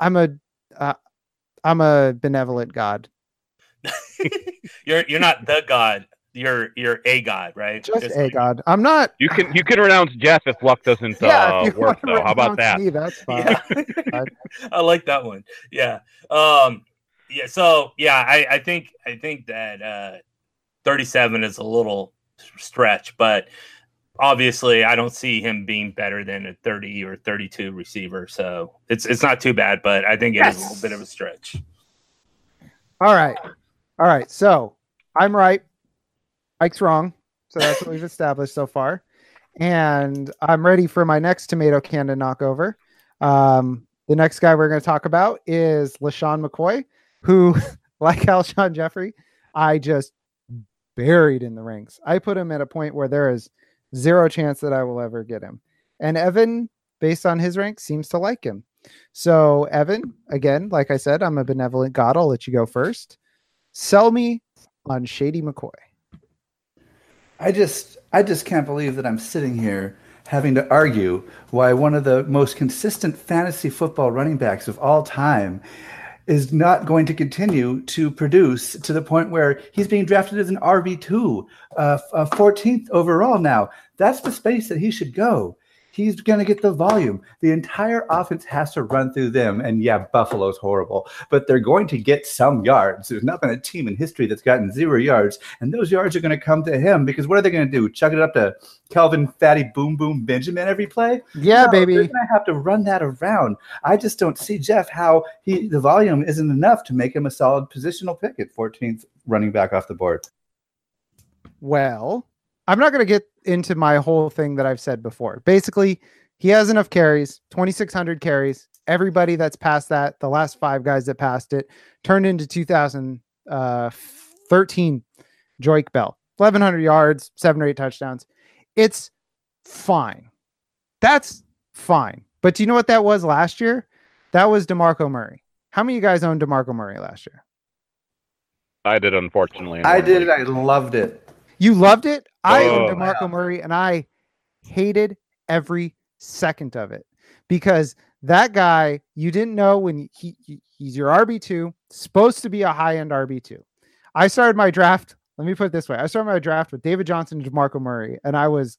a benevolent God. You're not the God. You're a God, right? Just a God. I'm not. You can renounce Jeff if luck doesn't work. Though, how about that? Me, that's fine. Yeah. I like that one. Yeah. Yeah. So I think that 37 is a little stretch, but obviously I don't see him being better than a 30 or 32 receiver. So it's not too bad, but I think it is a little bit of a stretch. All right. So I'm right. Mike's wrong. So that's what we've established so far. And I'm ready for my next tomato can to knock over. The next guy we're going to talk about is LaShawn McCoy, who, like Alshon Jeffrey, I just buried in the ranks. I put him at a point where there is zero chance that I will ever get him. And Evan, based on his rank, seems to like him. So Evan, again, like I said, I'm a benevolent God. I'll let you go first. Sell me on Shady McCoy. I just can't believe that I'm sitting here having to argue why one of the most consistent fantasy football running backs of all time is not going to continue to produce to the point where he's being drafted as an RB2, 14th overall now. That's the space that he should go. he's going to get the volume. The entire offense has to run through them. And yeah, Buffalo's horrible, but they're going to get some yards. There's not been a team in history that's gotten 0 yards. And those yards are going to come to him because what are they going to do? Chuck it up to Kelvin Fatty Boom Boom Benjamin every play? Yeah, No, baby. They're going to have to run that around. I just don't see, Jeff, how the volume isn't enough to make him a solid positional pick at 14th running back off the board. Well, I'm not going to get into my whole thing that I've said before. Basically, he has enough carries, 2,600 carries. Everybody that's past that, the last 5 guys that passed it, turned into 2013 Joik Bell. 1,100 yards, 7 or 8 touchdowns. It's fine. That's fine. But do you know what that was last year? That was DeMarco Murray. How many of you guys owned DeMarco Murray last year? I did, unfortunately. I did it. I loved it. You loved it? I Oh, owned DeMarco Murray, and I hated every second of it because that guy, you didn't know when he's your RB2, supposed to be a high-end RB2. I started my draft, let me put it this way. I started my draft with David Johnson and DeMarco Murray, and I was,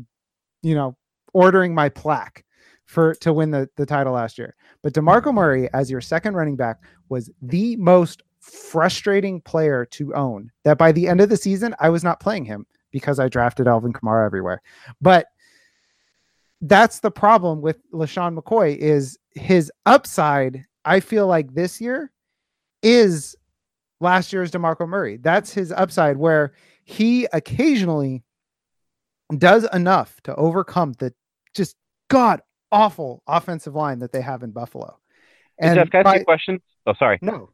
ordering my plaque to win the title last year. But DeMarco Murray, as your second running back, was the most frustrating player to own, that by the end of the season, I was not playing him because I drafted Alvin Kamara everywhere. But that's the problem with LaShawn McCoy is his upside. I feel like this year is last year's DeMarco Murray. That's his upside, where he occasionally does enough to overcome the just god awful offensive line that they have in Buffalo. And Jeff, can I ask you a question? Oh, sorry. No.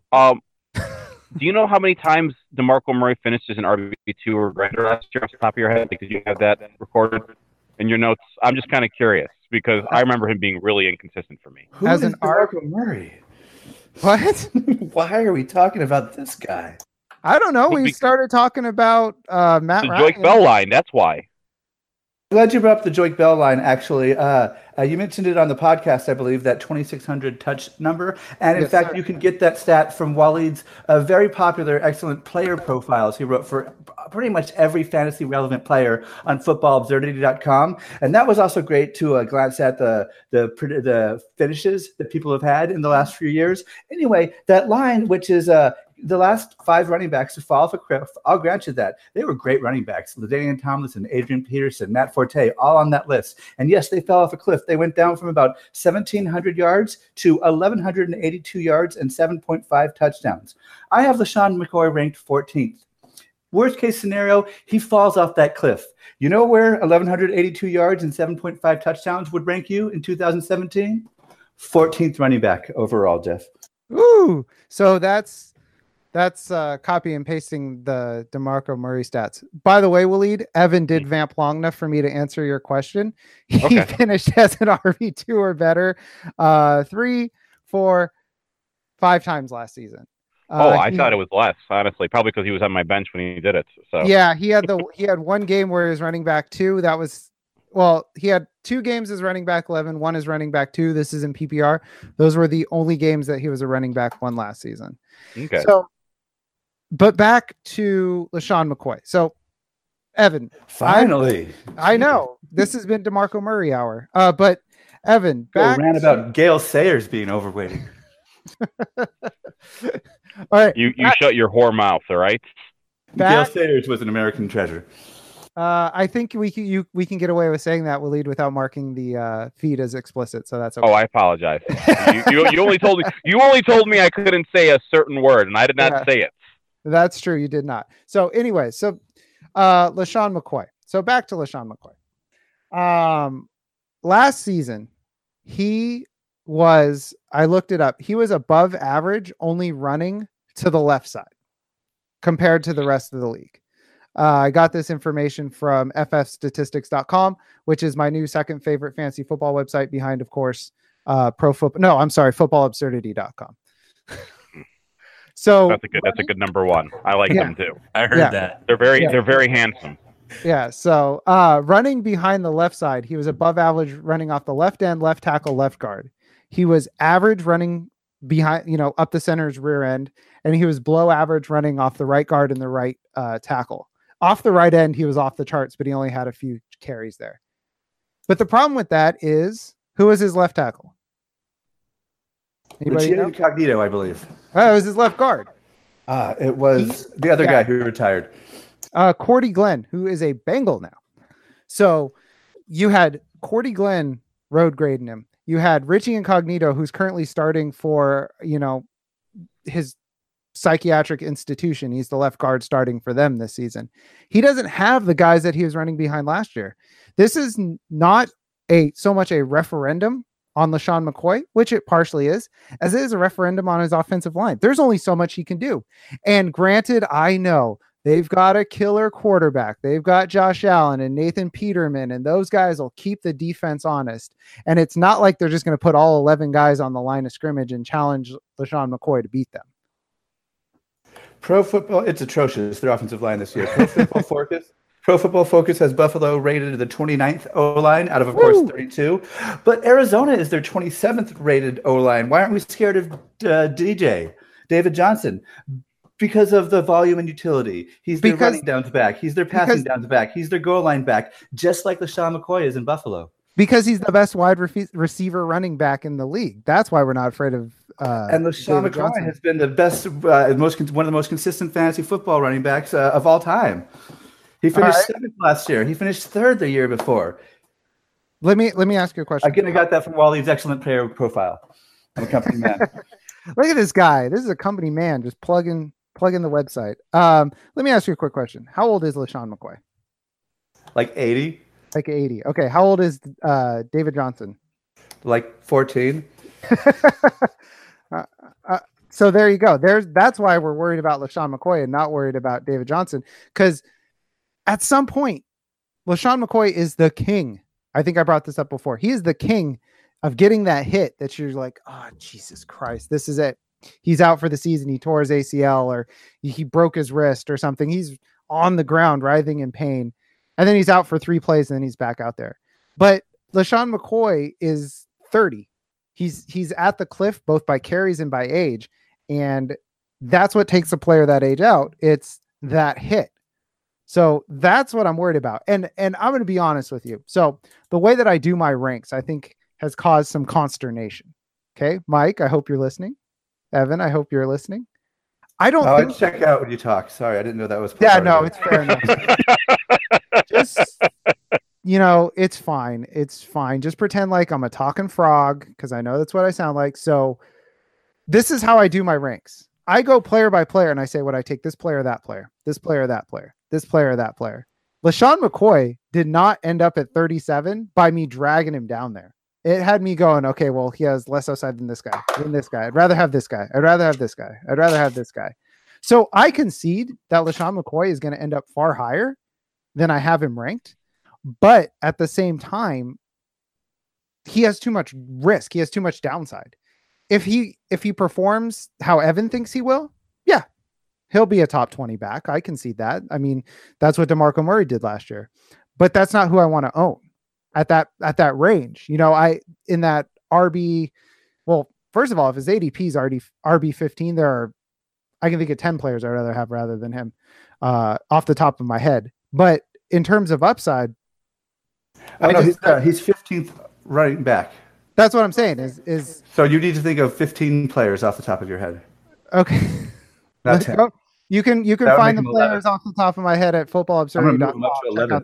Do you know how many times DeMarco Murray finished as an RB2 or greater last year off the top of your head? Because you have that recorded in your notes. I'm just kind of curious because I remember him being really inconsistent for me. Who As is an DeMarco Murray? What? Why are we talking about this guy? I don't know. We started talking about Matt The Ryan. Joik Bell line, that's why. Glad you brought up the Joik Bell line, actually. You mentioned it on the podcast, I believe, that 2,600 touch number. And in fact, you can get that stat from Waleed's very popular, excellent player profiles he wrote for pretty much every fantasy relevant player on footballabsurdity.com. And that was also great to glance at the finishes that people have had in the last few years. Anyway, that line, which is the last 5 running backs to fall off a cliff, I'll grant you that. They were great running backs. LaDainian Tomlinson, Adrian Peterson, Matt Forte, all on that list. And yes, they fell off a cliff. They went down from about 1,700 yards to 1,182 yards and 7.5 touchdowns. I have LaShawn McCoy ranked 14th. Worst case scenario, he falls off that cliff. You know where 1,182 yards and 7.5 touchdowns would rank you in 2017? 14th running back overall, Jeff. Ooh, so that's copy and pasting the DeMarco Murray stats. By the way, Waleed, Evan did vamp long enough for me to answer your question. He Okay. finished as an RB2 or better 3, 4, 5 times last season. I thought it was less, honestly, probably because he was on my bench when he did it. So Yeah, he had one game where he was running back 2. That was, he had 2 games as running back 11, 1 as running back 2. This is in PPR. Those were the only games that he was a running back 1 last season. Okay. So, but back to LaShawn McCoy. So, Evan, Finally. I know this has been DeMarco Murray hour. But Evan, Go ran about Gale Sayers being overweight. all right. You shut your whore mouth, all right? Gale Sayers was an American treasure. I think we can get away with saying that, Waleed, without marking the feed as explicit. So that's okay. Oh, I apologize. you only told me I couldn't say a certain word, and I did not say it. That's true. You did not. So anyway, LaShawn McCoy. So back to LaShawn McCoy. Last season, I looked it up. He was above average, only running to the left side compared to the rest of the league. I got this information from ffstatistics.com, which is my new second favorite fantasy football website behind, of course, footballabsurdity.com. So that's a good number 1. I like them too. I heard that. They're very handsome. Yeah. So running behind the left side, he was above average running off the left end, left tackle, left guard. He was average running behind, up the center's rear end, and he was below average running off the right guard and the right tackle. Off the right end, he was off the charts, but he only had a few carries there. But the problem with that is, who was his left tackle? Anybody Luciano know? Incognito, I believe. Oh, it was his left guard. It was the other guy who retired. Cordy Glenn, who is a Bengal now. So you had Cordy Glenn road grading him. You had Richie Incognito, who's currently starting for, his psychiatric institution. He's the left guard starting for them this season. He doesn't have the guys that he was running behind last year. This is not so much a referendum on LaShawn McCoy, which it partially is, as it is a referendum on his offensive line. There's only so much he can do. And granted, I know they've got a killer quarterback. They've got Josh Allen and Nathan Peterman, and those guys will keep the defense honest. And it's not like they're just going to put all 11 guys on the line of scrimmage and challenge LaShawn McCoy to beat them. Pro Football, it's atrocious, their offensive line this year. Pro Football Focus has Buffalo rated the 29th O-line out of course, 32. But Arizona is their 27th rated O-line. Why aren't we scared of David Johnson? Because of the volume and utility. He's their running downs back. He's their passing downs back. He's their goal line back, just like LaShawn McCoy is in Buffalo. Because he's the best wide receiver running back in the league. That's why we're not afraid of and LaShawn McCoy has been the best, one of the most consistent fantasy football running backs of all time. He finished seventh last year. He finished third the year before. Let me ask you a question. Again, I got that from Wally's excellent player profile. I'm a company man. Look at this guy. This is a company man just plug in the website. Let me ask you a quick question. How old is LaShawn McCoy? Like 80. Like 80. Okay. How old is David Johnson? Like 14. So there you go. That's why we're worried about LaShawn McCoy and not worried about David Johnson. Because at some point, LaShawn McCoy is the king. I think I brought this up before. He is the king of getting that hit that you're like, oh, Jesus Christ, this is it. He's out for the season. He tore his ACL or he broke his wrist or something. He's on the ground writhing in pain. And then he's out for 3 plays and then he's back out there. But LaShawn McCoy is 30. He's at the cliff both by carries and by age. And that's what takes a player that age out. It's that hit. So that's what I'm worried about. And I'm going to be honest with you. So the way that I do my ranks, I think has caused some consternation. Okay. Mike, I hope you're listening. Evan, I hope you're listening. I don't I check out when you talk. Sorry, I didn't know that was it's fair enough. Just, it's fine. It's fine. Just pretend like I'm a talking frog because I know that's what I sound like. So this is how I do my ranks. I go player by player and I say, would I take this player, that player, this player, that player, this player, that player. LaShawn McCoy did not end up at 37 by me dragging him down there. It had me going, okay, well, he has less upside than this guy, I'd rather have this guy. I'd rather have this guy. I'd rather have this guy. So I concede that LaShawn McCoy is going to end up far higher than I have him ranked. But at the same time, he has too much risk. He has too much downside. If he performs how Evan thinks he will, yeah, he'll be a top 20 back. I concede that. I mean, that's what DeMarco Murray did last year. But that's not who I want to own at that range. In that RB, well, first of all, if his ADP is already RB 15, I can think of 10 players I'd rather have rather than him off the top of my head. But in terms of upside, he's 15th running back. That's what I'm saying is so you need to think of 15 players off the top of your head. Okay. Not 10. You can find the players off the top of my head at footballabsurdity.com.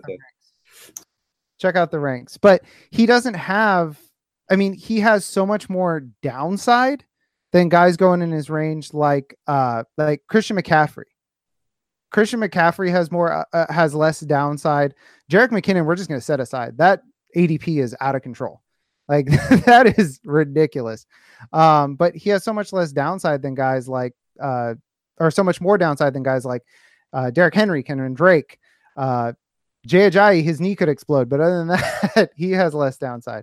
Check out the ranks. But he doesn't have, he has so much more downside than guys going in his range like Christian McCaffrey. Christian McCaffrey has less downside. Jerick McKinnon, we're just going to set aside. That ADP is out of control. Like that is ridiculous. But he has so much less downside than guys like, or so much more downside than guys like Derrick Henry, Kenyon Drake, Jay Ajayi. His knee could explode, but other than that, he has less downside.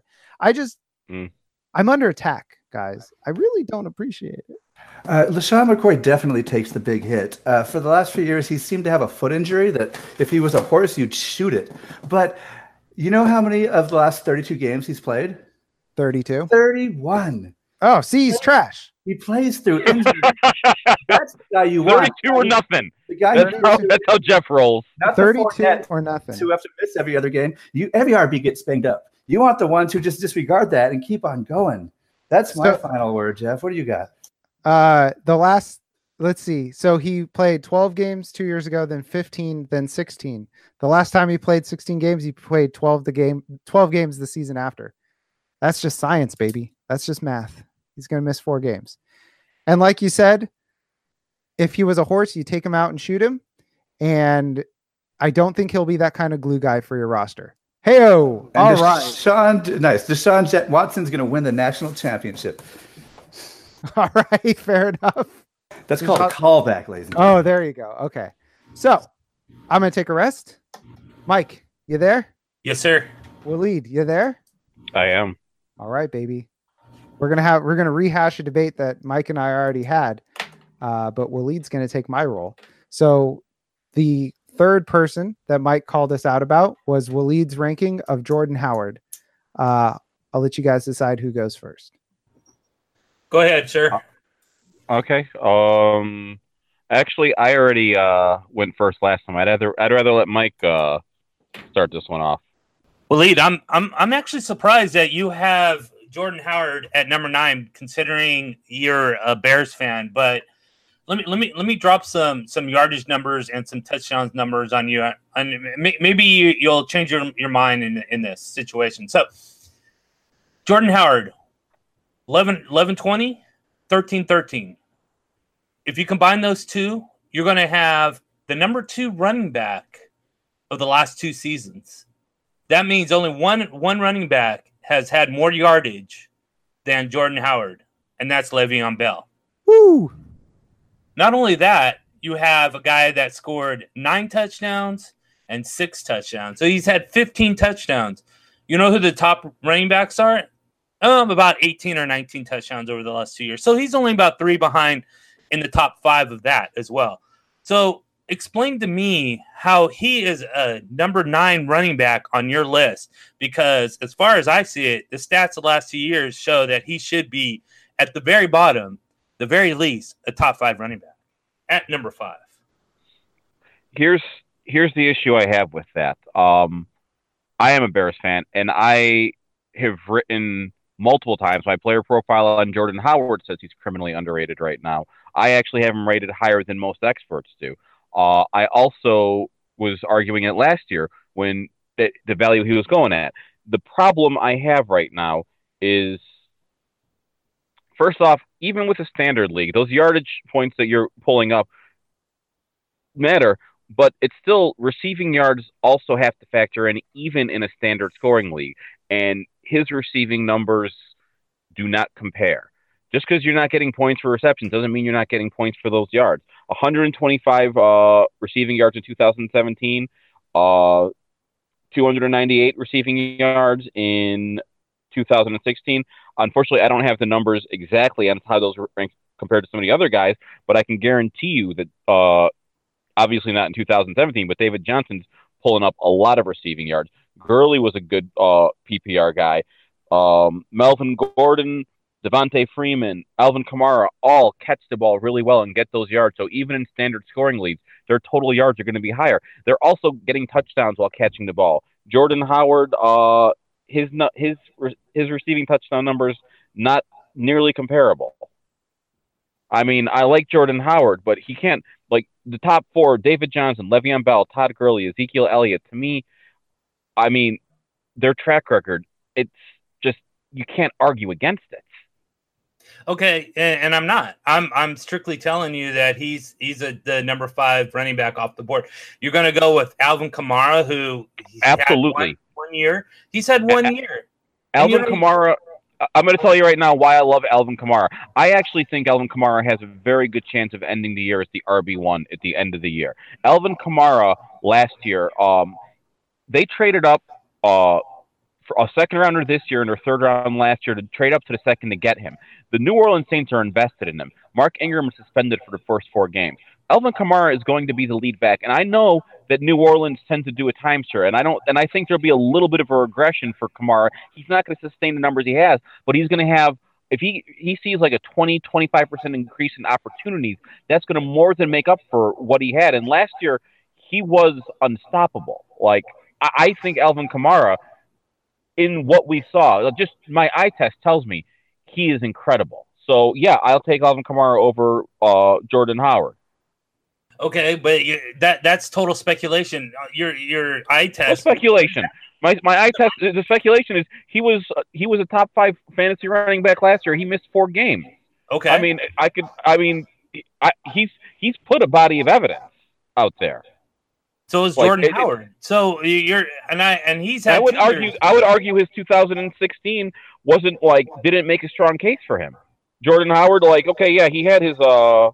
I'm under attack, guys. I really don't appreciate it. LaShawn McCoy definitely takes the big hit. For the last few years, he seemed to have a foot injury that if he was a horse, you'd shoot it. But you know how many of the last 32 games he's played? 32. 31. Oh, see, he's trash. He plays through injury. That's the guy you want. 32 or nothing. The guy that's how Jeff rolls. Not 32 or nothing. Who have to miss every other game. Every RB gets banged up. You want the ones who just disregard that and keep on going. That's my So- final word, Jeff. What do you got? Let's see. So he played 12 games 2 years ago, then 15, then 16. The last time he played 16 games, he played 12 games the season after. That's just science, baby. That's just math. He's going to miss 4 games. And like you said, if he was a horse, you take him out and shoot him. And I don't think he'll be that kind of glue guy for your roster. Hey-o. All right. Deshaun Watson's going to win the national championship. All right. Fair enough. That's called a callback, ladies and gentlemen. Oh, there you go. Okay. So I'm going to take a rest. Mike, you there? Yes, sir. Waleed, you there? I am. All right, baby. We're gonna rehash a debate that Mike and I already had, but Waleed's gonna take my role. So the third person that Mike called us out about was Waleed's ranking of Jordan Howard. I'll let you guys decide who goes first. Go ahead, sir. Okay. Actually, I already went first last time. I'd rather let Mike start this one off. Waleed, I'm actually surprised that you have Jordan Howard at number 9, considering you're a Bears fan. But let me drop some yardage numbers and some touchdowns numbers on you, and maybe you'll change your mind in this situation. So, Jordan Howard, 11-20, 13-13. If you combine those two, you're going to have the number 2 running back of the last 2 seasons. That means only one running back has had more yardage than Jordan Howard, and that's Le'Veon Bell. Woo! Not only that, you have a guy that scored 9 touchdowns and 6 touchdowns. So he's had 15 touchdowns. You know who the top running backs are? About 18 or 19 touchdowns over the last 2 years. So he's only about 3 behind in the top 5 of that as well. So explain to me how he is a number 9 running back on your list, because as far as I see it, the stats the last 2 years show that he should be at the very bottom, the very least, a top 5 running back at number 5. Here's the issue I have with that. I am a Bears fan, and I have written multiple times my player profile on Jordan Howard says he's criminally underrated right now. I actually have him rated higher than most experts do. I also was arguing it last year when the value he was going at. The problem I have right now is, first off, even with a standard league, those yardage points that you're pulling up matter, but it's still receiving yards also have to factor in even in a standard scoring league. And his receiving numbers do not compare. Just because you're not getting points for receptions doesn't mean you're not getting points for those yards. 125 receiving yards in 2017, 298 receiving yards in 2016. Unfortunately, I don't have the numbers exactly on how those rank compared to some of the other guys, but I can guarantee you that obviously not in 2017, but David Johnson's pulling up a lot of receiving yards. Gurley was a good PPR guy. Melvin Gordon, Devontae Freeman, Alvin Kamara all catch the ball really well and get those yards. So even in standard scoring leagues, their total yards are going to be higher. They're also getting touchdowns while catching the ball. Jordan Howard, his receiving touchdown numbers not nearly comparable. I mean, I like Jordan Howard, but he can't, like, the top 4, David Johnson, Le'Veon Bell, Todd Gurley, Ezekiel Elliott, to me, I mean, their track record, it's just, you can't argue against it. Okay, and I'm not. I'm strictly telling you that he's the number 5 running back off the board. You're going to go with Alvin Kamara, who absolutely had one year. He's had 1 year. Alvin Kamara. I'm going to tell you right now why I love Alvin Kamara. I actually think Alvin Kamara has a very good chance of ending the year as the RB1 at the end of the year. Alvin Kamara last year, they traded up for a second rounder this year and their third round last year to trade up to the second to get him. The New Orleans Saints are invested in him. Mark Ingram is suspended for the first 4 games. Alvin Kamara is going to be the lead back, and I know that New Orleans tends to do a timeshare, and I think there'll be a little bit of a regression for Kamara. He's not going to sustain the numbers he has, but he's going to have, if he sees like a 20-25% increase in opportunities, that's going to more than make up for what he had. And last year, he was unstoppable. Like, I think Alvin Kamara, in what we saw, just my eye test tells me he is incredible. So yeah, I'll take Alvin Kamara over Jordan Howard. Okay, but that's total speculation. Your eye test. No speculation. My eye test. The speculation is he was a top 5 fantasy running back last year. He missed 4 games. Okay. He's put a body of evidence out there. So is Jordan Howard. So he's had I would argue his 2016 didn't make a strong case for him. Jordan Howard, he had his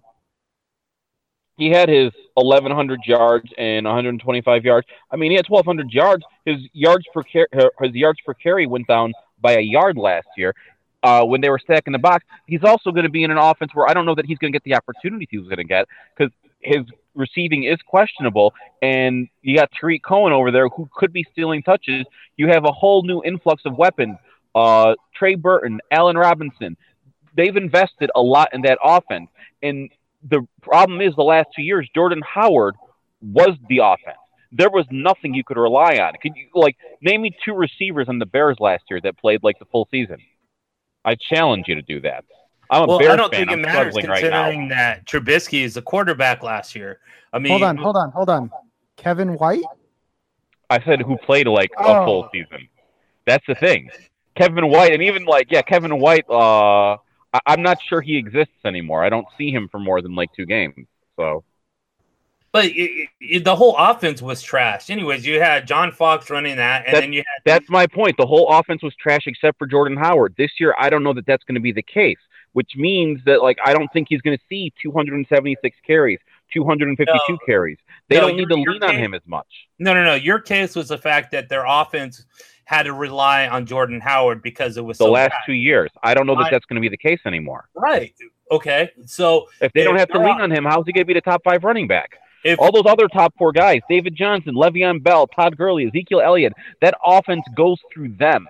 1,100 yards and 125 yards. I mean, he had 1,200 yards. His yards per carry went down by a yard last year when they were stacking the box. He's also going to be in an offense where I don't know that he's going to get the opportunity he was going to get because his receiving is questionable, and you got Tariq Cohen over there who could be stealing touches. You have a whole new influx of weapons. Trey Burton, Allen Robinson. They've invested a lot in that offense, and the problem is the last 2 years, Jordan Howard was the offense. There was nothing you could rely on. Could you name me 2 receivers on the Bears last year that played the full season? I challenge you to do that. I'm a Bears I don't fan. think it matters considering that Trubisky is the quarterback last year. I mean, hold on. Kevin White? I said who played a full season. That's the thing. Kevin White, and even Kevin White. I'm not sure he exists anymore. I don't see him for more than 2 games. So, but the whole offense was trash. Anyways, you had John Fox running that, and then you had. That's my point. The whole offense was trash except for Jordan Howard. This year, I don't know that that's going to be the case, which means that I don't think he's going to see 276 carries, 252 carries. They don't need to lean on him as much. No. Your case was the fact that their offense had to rely on Jordan Howard because it was the last 2 years. I don't know that that's going to be the case anymore. Right. Okay. So if they don't have to lean on him, how's he going to be the top 5 running back? If all those other top 4 guys, David Johnson, Le'Veon Bell, Todd Gurley, Ezekiel Elliott, that offense goes through them.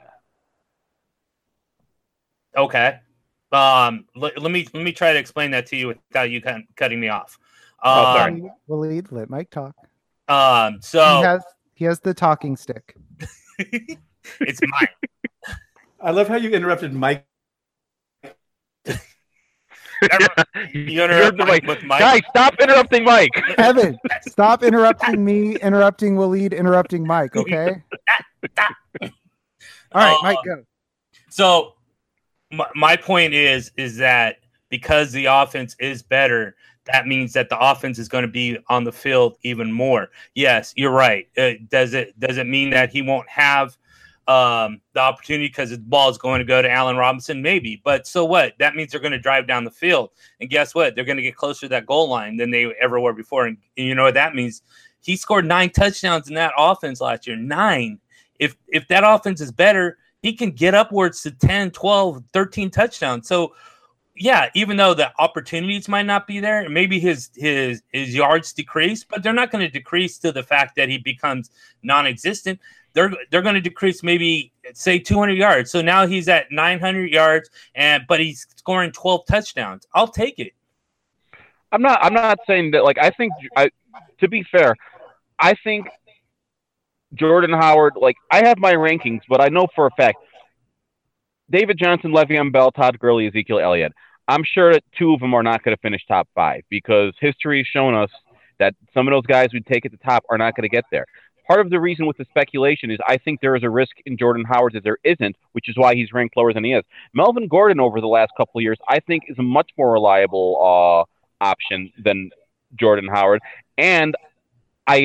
Okay. Let me try to explain that to you without you cutting me off. Sorry. Waleed, let Mike talk. So he has the talking stick. It's Mike. I love how you interrupted Mike. You interrupted Mike with Mike. Guys, stop interrupting Mike. Kevin, stop interrupting me, interrupting Waleed, interrupting Mike, okay? All right, Mike, go. So my point is that because the offense is better, that means that the offense is going to be on the field even more. Yes, you're right. Does it mean that he won't have the opportunity because the ball is going to go to Allen Robinson? Maybe. But so what? That means they're going to drive down the field. And guess what? They're going to get closer to that goal line than they ever were before. And you know what that means? He scored 9 touchdowns in that offense last year. 9. If that offense is better, he can get upwards to 10, 12, 13 touchdowns. So, yeah, even though the opportunities might not be there, maybe his yards decrease, but they're not going to decrease to the fact that he becomes non-existent. They're going to decrease maybe, say, 200 yards. So now he's at 900 yards, but he's scoring 12 touchdowns. I'll take it. I'm not saying that. To be fair, I think Jordan Howard. I have my rankings, but I know for a fact David Johnson, Le'Veon Bell, Todd Gurley, Ezekiel Elliott. I'm sure that 2 of them are not going to finish top 5 because history has shown us that some of those guys we'd take at the top are not going to get there. Part of the reason with the speculation is I think there is a risk in Jordan Howard that there isn't, which is why he's ranked lower than he is. Melvin Gordon over the last couple of years, I think, is a much more reliable option than Jordan Howard. And I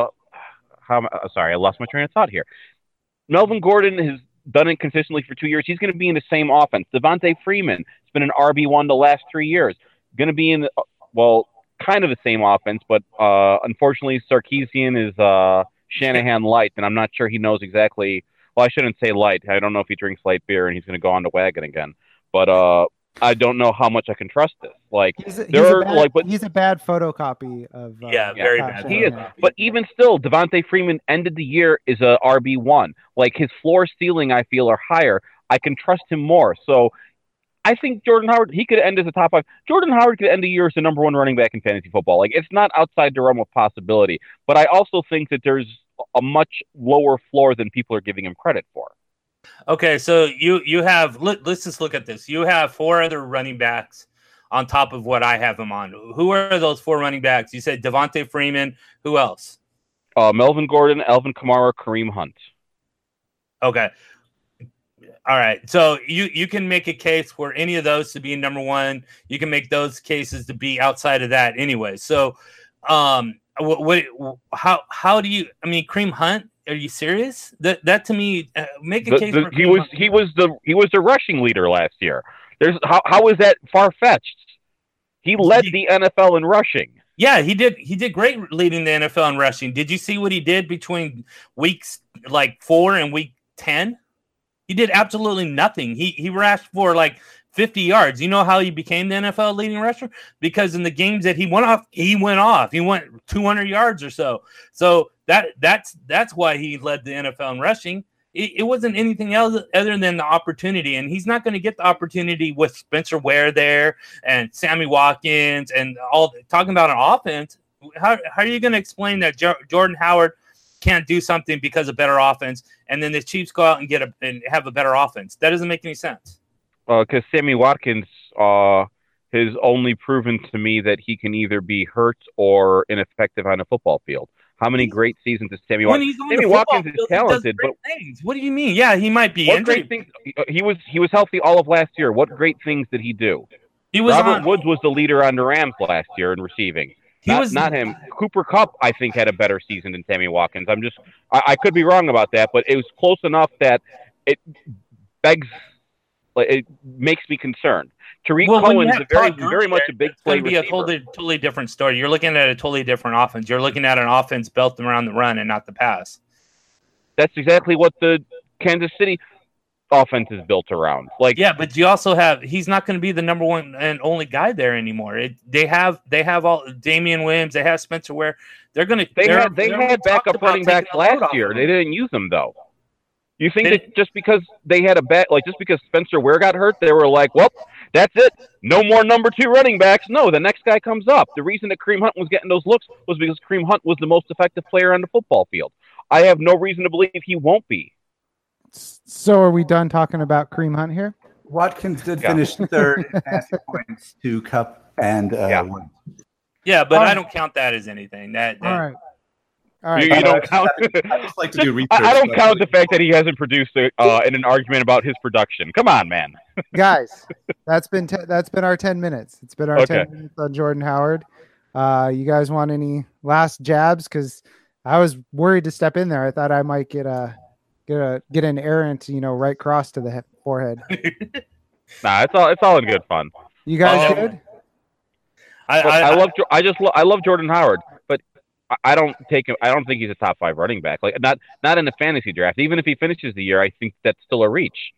lost my train of thought here. Melvin Gordon has done it consistently for 2 years. He's going to be in the same offense. Devontae Freeman has been an RB1 the last 3 years. Going to be in, kind of the same offense, but unfortunately Sarkisian is Shanahan light, and I'm not sure he knows exactly. Well, I shouldn't say light. I don't know if he drinks light beer and he's going to go on the wagon again. But I don't know how much I can trust this. He's a bad photocopy of. Very bad. He is, but even still, Devontae Freeman ended the year as a RB1. His floor ceiling, I feel, are higher. I can trust him more. So I think Jordan Howard, he could end as a top 5. Jordan Howard could end the year as the number 1 running back in fantasy football. It's not outside the realm of possibility. But I also think that there's a much lower floor than people are giving him credit for. Okay, so you have let's just look at this. You have 4 other running backs on top of what I have them on. Who are those 4 running backs? You said Devontae Freeman. Who else? Melvin Gordon, Alvin Kamara, Kareem Hunt. Okay. All right. So you can make a case for any of those to be number 1. You can make those cases to be outside of that anyway. So how do you, I mean, Kareem Hunt, are you serious? That to me, make a case for he Kareem was the rushing leader last year. How is that far fetched? He led the NFL in rushing. Yeah, he did. He did great leading the NFL in rushing. Did you see what he did between weeks like 4 and week 10? He did absolutely nothing. He rushed for like 50 yards. You know how he became the NFL leading rusher? Because in the games that he went off. He went 200 yards or so. So that's why he led the NFL in rushing. It wasn't anything else other than the opportunity, and he's not going to get the opportunity with Spencer Ware there and Sammy Watkins and all talking about an offense. How are you going to explain that Jordan Howard can't do something because of better offense, and then the Chiefs go out and have a better offense? That doesn't make any sense. Because Sammy Watkins has only proven to me that he can either be hurt or ineffective on a football field. How many great seasons has Sammy Watkins? Sammy Watkins is talented, but things. What do you mean? Yeah, he might be what injured. great things? He was healthy all of last year. What great things did he do? Robert Woods was the leader on the Rams last year in receiving. Not him. Cooper Kupp, I think, had a better season than Sammy Watkins. I could be wrong about that, but it was close enough that it makes me concerned. Tariq Cohen is very much a big play receiver. It's going to be a totally different story. You're looking at a totally different offense. You're looking at an offense built around the run and not the pass. That's exactly what the Kansas City offense is built around. Yeah, but you also have, he's not going to be the number 1 and only guy there anymore. They have all Damian Williams. They have Spencer Ware. They had backup running backs last year. They didn't use them though. You think that just because they had just because Spencer Ware got hurt, they were like, well, that's it. No more number 2 running backs. No, the next guy comes up. The reason that Kareem Hunt was getting those looks was because Kareem Hunt was the most effective player on the football field. I have no reason to believe he won't be. So are we done talking about Kareem Hunt here? Watkins did finish 3rd in passing points to Kupp and Woods. Yeah, but I don't count that as anything. All right. All right. You don't count. I just like to do research. I don't count the fact that he hasn't produced in an argument about his production. Come on, man. Guys, that's been our 10 minutes. It's been our 10 minutes on Jordan Howard. You guys want any last jabs? Because I was worried to step in there. I thought I might get an errant, right cross to the forehead. Nah, it's all in good fun. You guys good? I love Jordan Howard, but I don't take him. I don't think he's a top 5 running back. Like not in the fantasy draft. Even if he finishes the year, I think that's still a reach.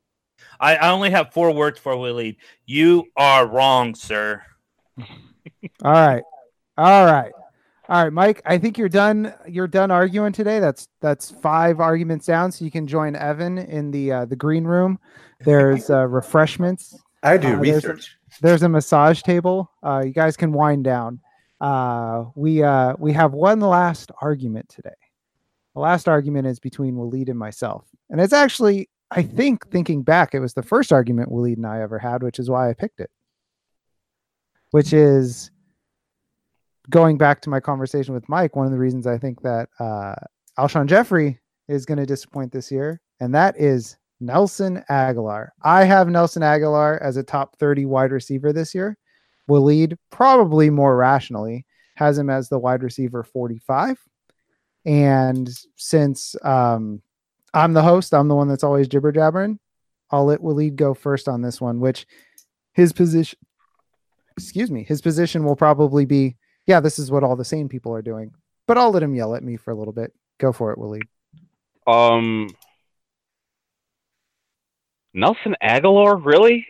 I only have 4 words for Willie. You are wrong, sir. All right, Mike. I think you're done. You're done arguing today. That's 5 arguments down. So you can join Evan in the green room. There's refreshments. I do research. There's a massage table. You guys can wind down. We have one last argument today. The last argument is between Waleed and myself, and it's actually, I think, thinking back, it was the first argument Waleed and I ever had, which is why I picked it. Which is, going back to my conversation with Mike, one of the reasons I think that Alshon Jeffrey is going to disappoint this year, and that is Nelson Aguilar. I have Nelson Aguilar as a top 30 wide receiver this year. Waleed, probably more rationally, has him as the wide receiver 45. And since I'm the host, I'm the one that's always jibber jabbering, I'll let Waleed go first on this one, which his position will probably be, yeah, this is what all the sane people are doing. But I'll let him yell at me for a little bit. Go for it, Waleed. Nelson Aguilar, really?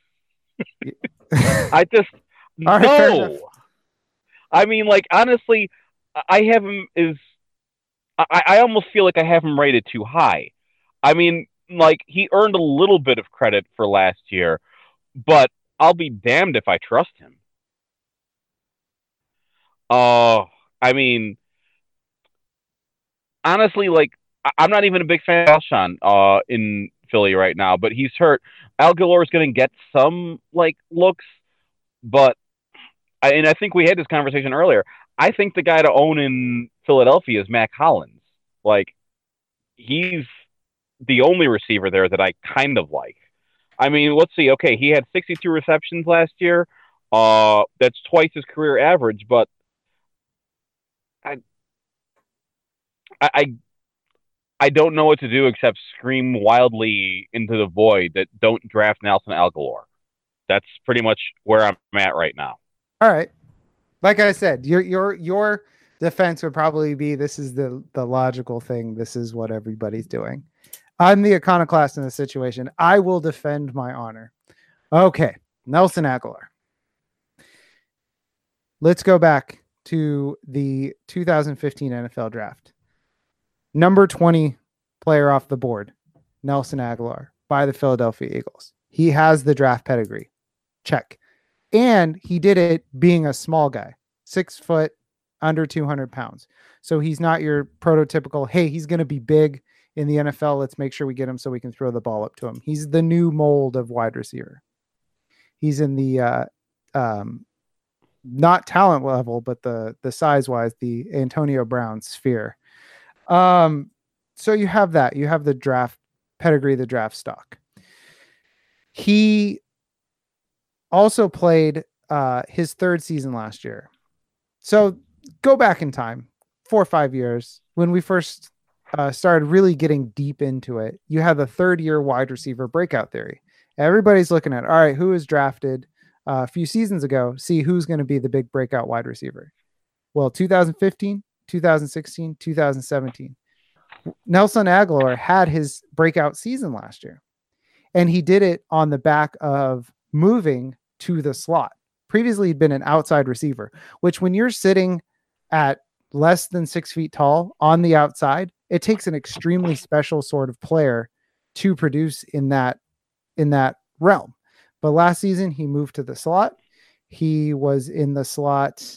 I just no. I mean, like, honestly, I have him as I almost feel like I have him rated too high. I mean, like, he earned a little bit of credit for last year, but I'll be damned if I trust him. I mean, honestly, like, I'm not even a big fan of Alshon in Philly right now, but he's hurt. Aguilar is going to get some looks, but I think we had this conversation earlier. I think the guy to own in Philadelphia is Mac Hollins. He's the only receiver there that I kind of like. I mean, let's see. Okay, he had 62 receptions last year. That's twice his career average, but I don't know what to do except scream wildly into the void that don't draft Nelson Aguilar. That's pretty much where I'm at right now. All right. Like I said, your defense would probably be this is the logical thing. This is what everybody's doing. I'm the iconoclast in this situation. I will defend my honor. Okay. Nelson Aguilar. Let's go back to the 2015 NFL draft. Number 20 player off the board, Nelson Aguilar by the Philadelphia Eagles. He has the draft pedigree. Check. And he did it being a small guy, 6 foot, under 200 pounds. So he's not your prototypical, hey, he's going to be big in the NFL. Let's make sure we get him so we can throw the ball up to him. He's the new mold of wide receiver. He's in the not talent level, but the size wise, the Antonio Brown sphere. So you have that. You have the draft pedigree, the draft stock. He also played his third season last year. So go back in time, 4 or 5 years, when we first started really getting deep into it. You have the third-year wide receiver breakout theory. Everybody's looking at, all right, who was drafted a few seasons ago? See who's going to be the big breakout wide receiver. Well, 2015, 2016, 2017. Nelson Aguilar had his breakout season last year, and he did it on the back of moving to the slot. Previously, he'd been an outside receiver, which when you're sitting at less than 6 feet tall on the outside, it takes an extremely special sort of player to produce in that realm. But last season, he moved to the slot. He was in the slot.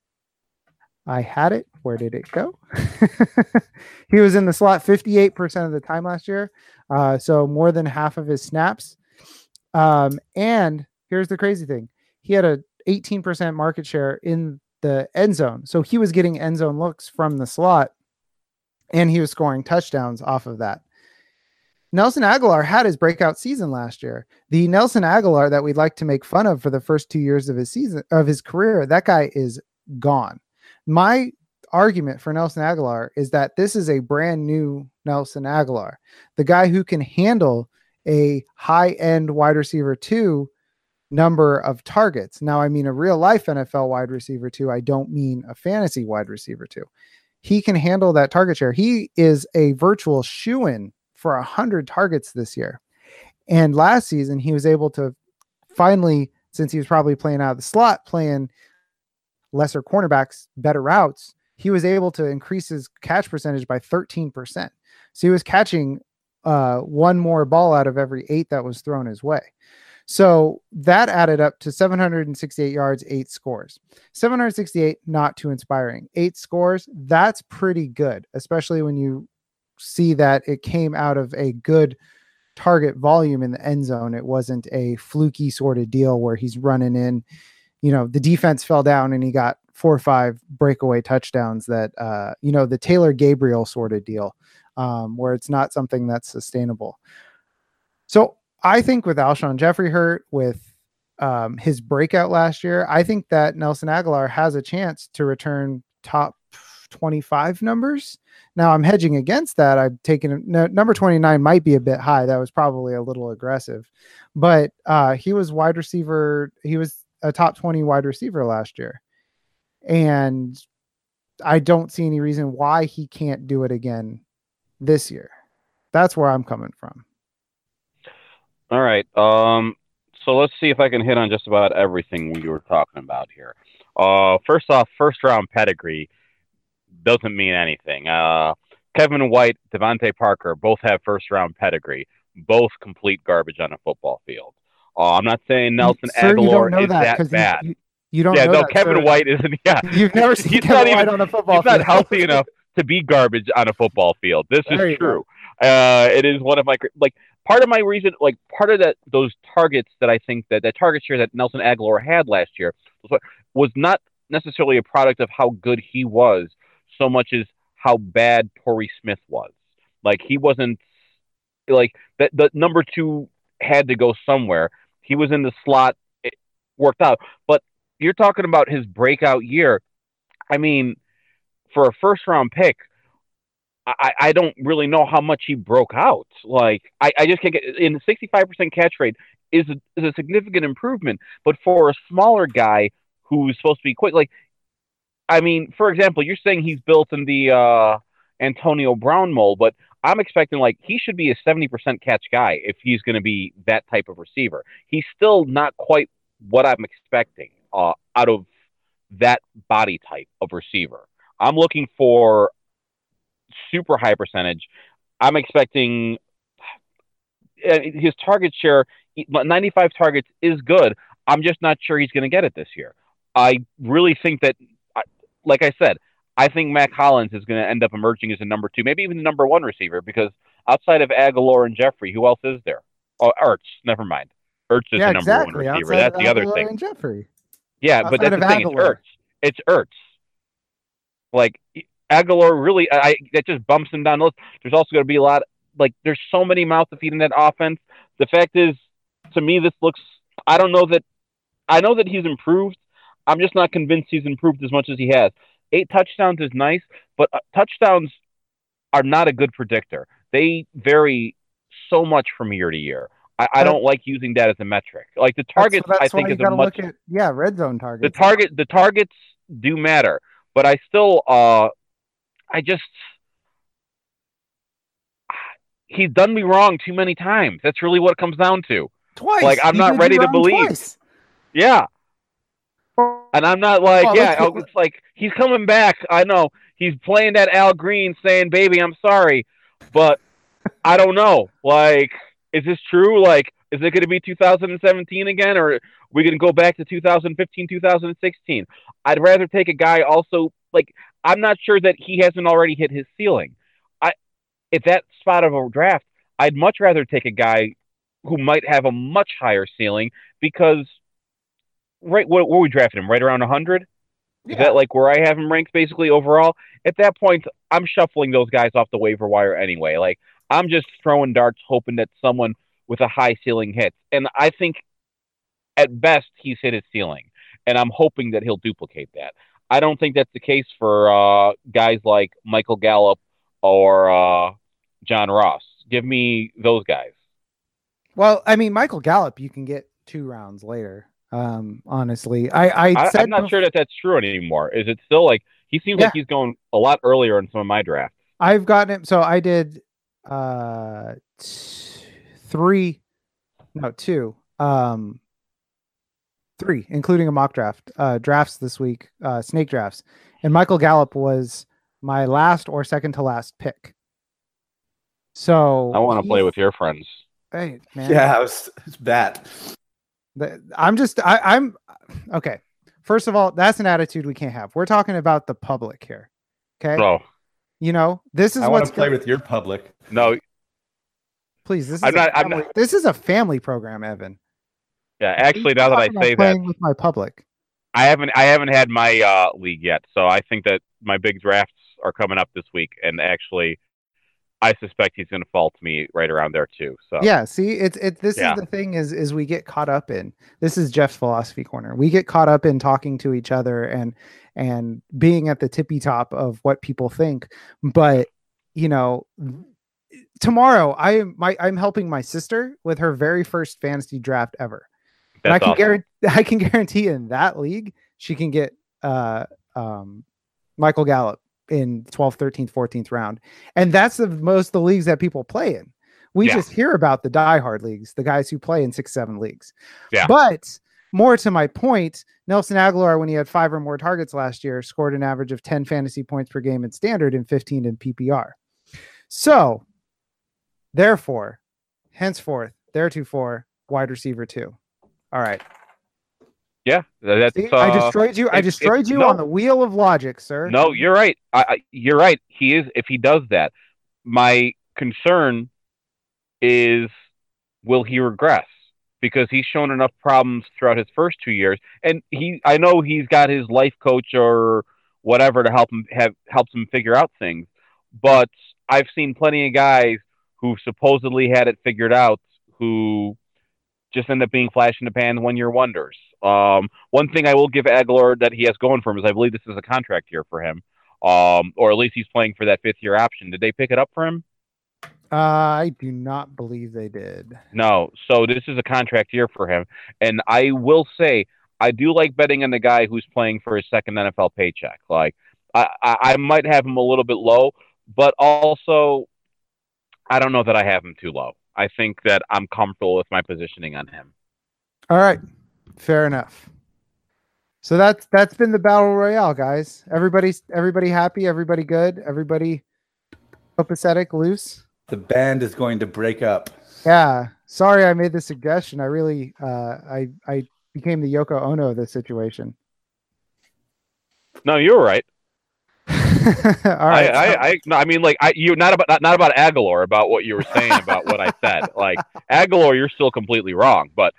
I had it. Where did it go? He was in the slot 58% of the time last year. So more than half of his snaps. And here's the crazy thing. He had a 18% market share in the end zone. So he was getting end zone looks from the slot, and he was scoring touchdowns off of that. Nelson Aguilar had his breakout season last year. The Nelson Aguilar that we'd like to make fun of for the first 2 years of his career, that guy is gone. My argument for Nelson Aguilar is that this is a brand new Nelson Aguilar, the guy who can handle a high-end wide receiver 2 number of targets. Now, I mean a real life NFL wide receiver 2. I don't mean a fantasy wide receiver 2. He can handle that target share. He is a virtual shoo-in for 100 targets this year. And last season, he was able to finally, since he was probably playing out of the slot, playing lesser cornerbacks, better routes, he was able to increase his catch percentage by 13%. So he was catching one more ball out of every 8 that was thrown his way. So that added up to 768 yards, 8 scores. 768, not too inspiring. 8 scores, that's pretty good, especially when you see that it came out of a good target volume in the end zone. It wasn't a fluky sort of deal where he's running in, the defense fell down and he got 4 or 5 breakaway touchdowns that, the Taylor Gabriel sort of deal, where it's not something that's sustainable. So I think with Alshon Jeffrey hurt, with his breakout last year, I think that Nelson Aguilar has a chance to return top 25 numbers. Now I'm hedging against that. I've taken number 29 might be a bit high. That was probably a little aggressive, but he was wide receiver. He was a top 20 wide receiver last year. And I don't see any reason why he can't do it again this year. That's where I'm coming from. All right. So let's see if I can hit on just about everything we were talking about here. First off, first round pedigree doesn't mean anything. Kevin White, Devontae Parker both have first round pedigree. Both complete garbage on a football field. I'm not saying Nelson Aguilar is that bad. You don't know no, that, Kevin sir. White isn't. Yeah, You've never seen Kevin White on a football field. He's not healthy enough. to be garbage on a football field. This There is you true. It is one of my part of my reason, part of those targets that I think that target share that Nelson Aguilar had last year was not necessarily a product of how good he was, so much as how bad Torrey Smith was. Like, he wasn't like that. The number 2 had to go somewhere. He was in the slot. It worked out. But you're talking about his breakout year. I mean, for a first-round pick, I don't really know how much he broke out. Like, I just can't get in. 65% catch rate is a significant improvement. But for a smaller guy who's supposed to be quick, like, I mean, for example, you're saying he's built in the Antonio Brown mold, but I'm expecting he should be a 70% catch guy if he's going to be that type of receiver. He's still not quite what I'm expecting out of that body type of receiver. I'm looking for super high percentage. I'm expecting his target share, 95 targets is good. I'm just not sure he's going to get it this year. I really think that, like I said, I think Mac Hollins is going to end up emerging as a number 2, maybe even the number 1 receiver, because outside of Aguilar and Jeffrey, who else is there? Oh, Ertz. Never mind. Ertz is the number 1 receiver. That's the other thing. And Jeffrey. Yeah, but that's the thing. It's Ertz. Like, Aguilar really, that just bumps him down the list. There's also going to be a lot, there's so many mouths to feed in that offense. The fact is, to me, this looks, I know that he's improved. I'm just not convinced he's improved as much as he has. 8 touchdowns is nice, but touchdowns are not a good predictor. They vary so much from year to year. I don't like using that as a metric. Like, the targets, I think, is a much... red zone targets. The targets do matter, but I still, he's done me wrong too many times. That's really what it comes down to. Twice. Like, I'm not ready to believe. Twice. Yeah. And I'm not it's like, he's coming back. I know. He's playing that Al Green saying, baby, I'm sorry. But I don't know. Like, is this true? Like, is it going to be 2017 again? Or are we going to go back to 2015, 2016? I'd rather take a guy also, I'm not sure that he hasn't already hit his ceiling. At that spot of a draft, I'd much rather take a guy who might have a much higher ceiling, because where we drafted him? Right around 100? Yeah. Is that where I have him ranked basically overall? At that point, I'm shuffling those guys off the waiver wire anyway. Like, I'm just throwing darts hoping that someone with a high ceiling hits. And I think at best he's hit his ceiling. And I'm hoping that he'll duplicate that. I don't think that's the case for guys like Michael Gallup or John Ross. Give me those guys. Well, I mean, Michael Gallup, you can get 2 rounds later. Honestly, I'm not sure that that's true anymore. Is it still he seems like he's going a lot earlier in some of my drafts? I've gotten him. So I did 3, including a mock draft, drafts this week, snake drafts. And Michael Gallup was my last or second to last pick. So I want to play with your friends. Hey, man. Yeah, it's bad. I'm okay. First of all, that's an attitude we can't have. We're talking about the public here. Okay. So, this is I want to play with your public. No, please. This is a family program, Evan. Yeah, actually, now that I say that, with my public, I haven't had my league yet, so I think that my big drafts are coming up this week, and actually, I suspect he's going to fall to me right around there too. So yeah, see, this is the thing is we get caught up in, this is Jeff's philosophy corner. We get caught up in talking to each other and being at the tippy top of what people think. But tomorrow I'm helping my sister with her very first fantasy draft ever. And I can guarantee in that league she can get Michael Gallup in 12th, 13th, 14th round. And that's the leagues that people play in. We just hear about the diehard leagues, the guys who play in 6-7 leagues. Yeah. But more to my point, Nelson Aguilar, when he had 5 or more targets last year, scored an average of 10 fantasy points per game in standard and 15 in PPR. So henceforth, theretofore, wide receiver 2. All right. Yeah, that's. See, I destroyed you. I destroyed you on the wheel of logic, sir. No, you're right. You're right. He is. If he does that, my concern is, will he regress? Because he's shown enough problems throughout his first 2 years, and I know he's got his life coach or whatever to helps him figure out things. But I've seen plenty of guys who supposedly had it figured out who just end up being flash in the pan 1 year wonders. One thing I will give Aguilar that he has going for him is I believe this is a contract year for him, or at least he's playing for that 5th year option. Did they pick it up for him? I do not believe they did. No, so this is a contract year for him, and I will say I do like betting on the guy who's playing for his second NFL paycheck. Like I might have him a little bit low, but also I don't know that I have him too low. I think that I'm comfortable with my positioning on him. All right, fair enough. So that's been the battle royale, guys. Everybody happy? Everybody good? Everybody copacetic, loose? The band is going to break up. Yeah. Sorry, I made the suggestion. I really, I became the Yoko Ono of this situation. No, you're right. All right. I mean, like, you not about Aguilar, about what you were saying about what I said. Like, Aguilar, you're still completely wrong. But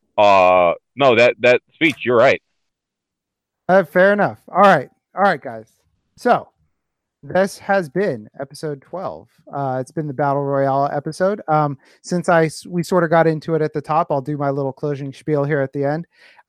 no, that speech, you're right. Fair enough. All right, guys. So this has been episode 12. It's been the Battle Royale episode. Since we sort of got into it at the top, I'll do my little closing spiel here at the end.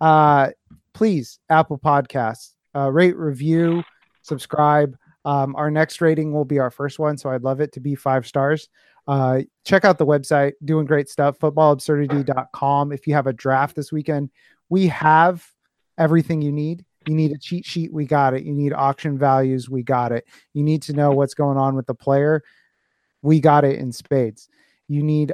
Please, Apple Podcasts, rate, review, subscribe. Our next rating will be our first one, so I'd love it to be 5 stars. Check out the website, doing great stuff, footballabsurdity.com. If you have a draft this weekend, we have everything you need. You need a cheat sheet, we got it. You need auction values, we got it. You need to know what's going on with the player, we got it in spades. You need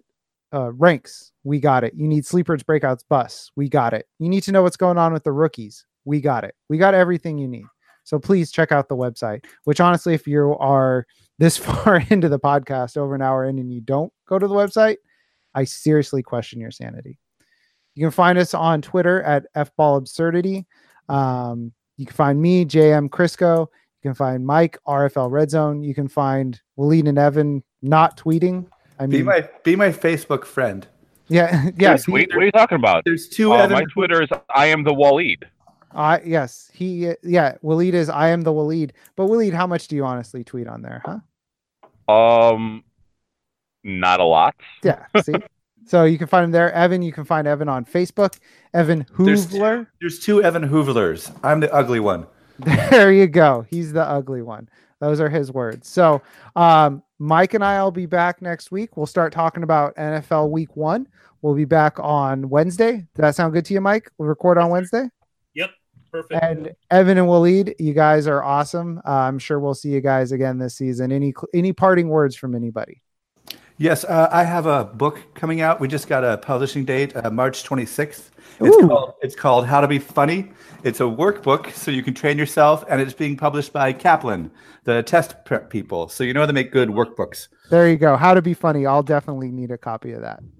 ranks, we got it. You need sleepers, breakouts, busts, we got it. You need to know what's going on with the rookies, we got it. We got everything you need. So please check out the website, which honestly, if you are this far into the podcast, over an hour in, and you don't go to the website, I seriously question your sanity. You can find us on Twitter at FBallAbsurdity. You can find me, JM Crisco. You can find Mike, RFL Red Zone. You can find Waleed and Evan not tweeting. I mean, be my Facebook friend. Yeah. What are you talking about? There's 2 Evan. My Twitter is I am the Waleed. Yes, Waleed is I am the Waleed. But Waleed, how much do you honestly tweet on there, huh? Not a lot. Yeah, see? So you can find him there. Evan, you can find Evan on Facebook. Evan Hoovler. There's 2 Evan Hoovlers. I'm the ugly one. There you go. He's the ugly one. Those are his words. So Mike and I will be back next week. We'll start talking about NFL Week 1. We'll be back on Wednesday. Does that sound good to you, Mike? We'll record on Wednesday? Yep. Perfect. And Evan and Waleed, you guys are awesome. I'm sure we'll see you guys again this season. Any parting words from anybody? Yes, I have a book coming out. We just got a publishing date, March 26th. It's called How to Be Funny. It's a workbook so you can train yourself, and it's being published by Kaplan, the test prep people. So you know they make good workbooks. There you go. How to Be Funny. I'll definitely need a copy of that.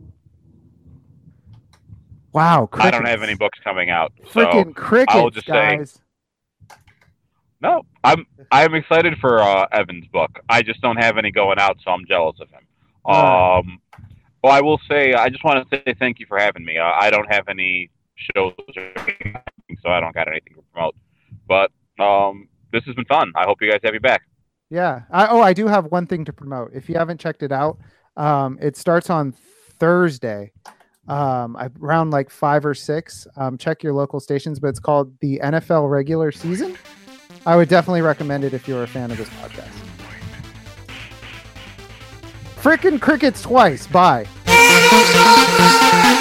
Wow. Crickets. I don't have any books coming out. Freaking crickets, I'll just guys. say, no, I'm excited for Evan's book. I just don't have any going out, so I'm jealous of him. Well, I will say, I just want to say thank you for having me. I don't have any shows, so I don't got anything to promote. But this has been fun. I hope you guys have me back. Yeah. I do have one thing to promote. If you haven't checked it out, it starts on Thursday, around like 5 or 6. Check your local stations, but it's called the NFL Regular Season. I would definitely recommend it if you're a fan of this podcast. Frickin' crickets twice. Bye.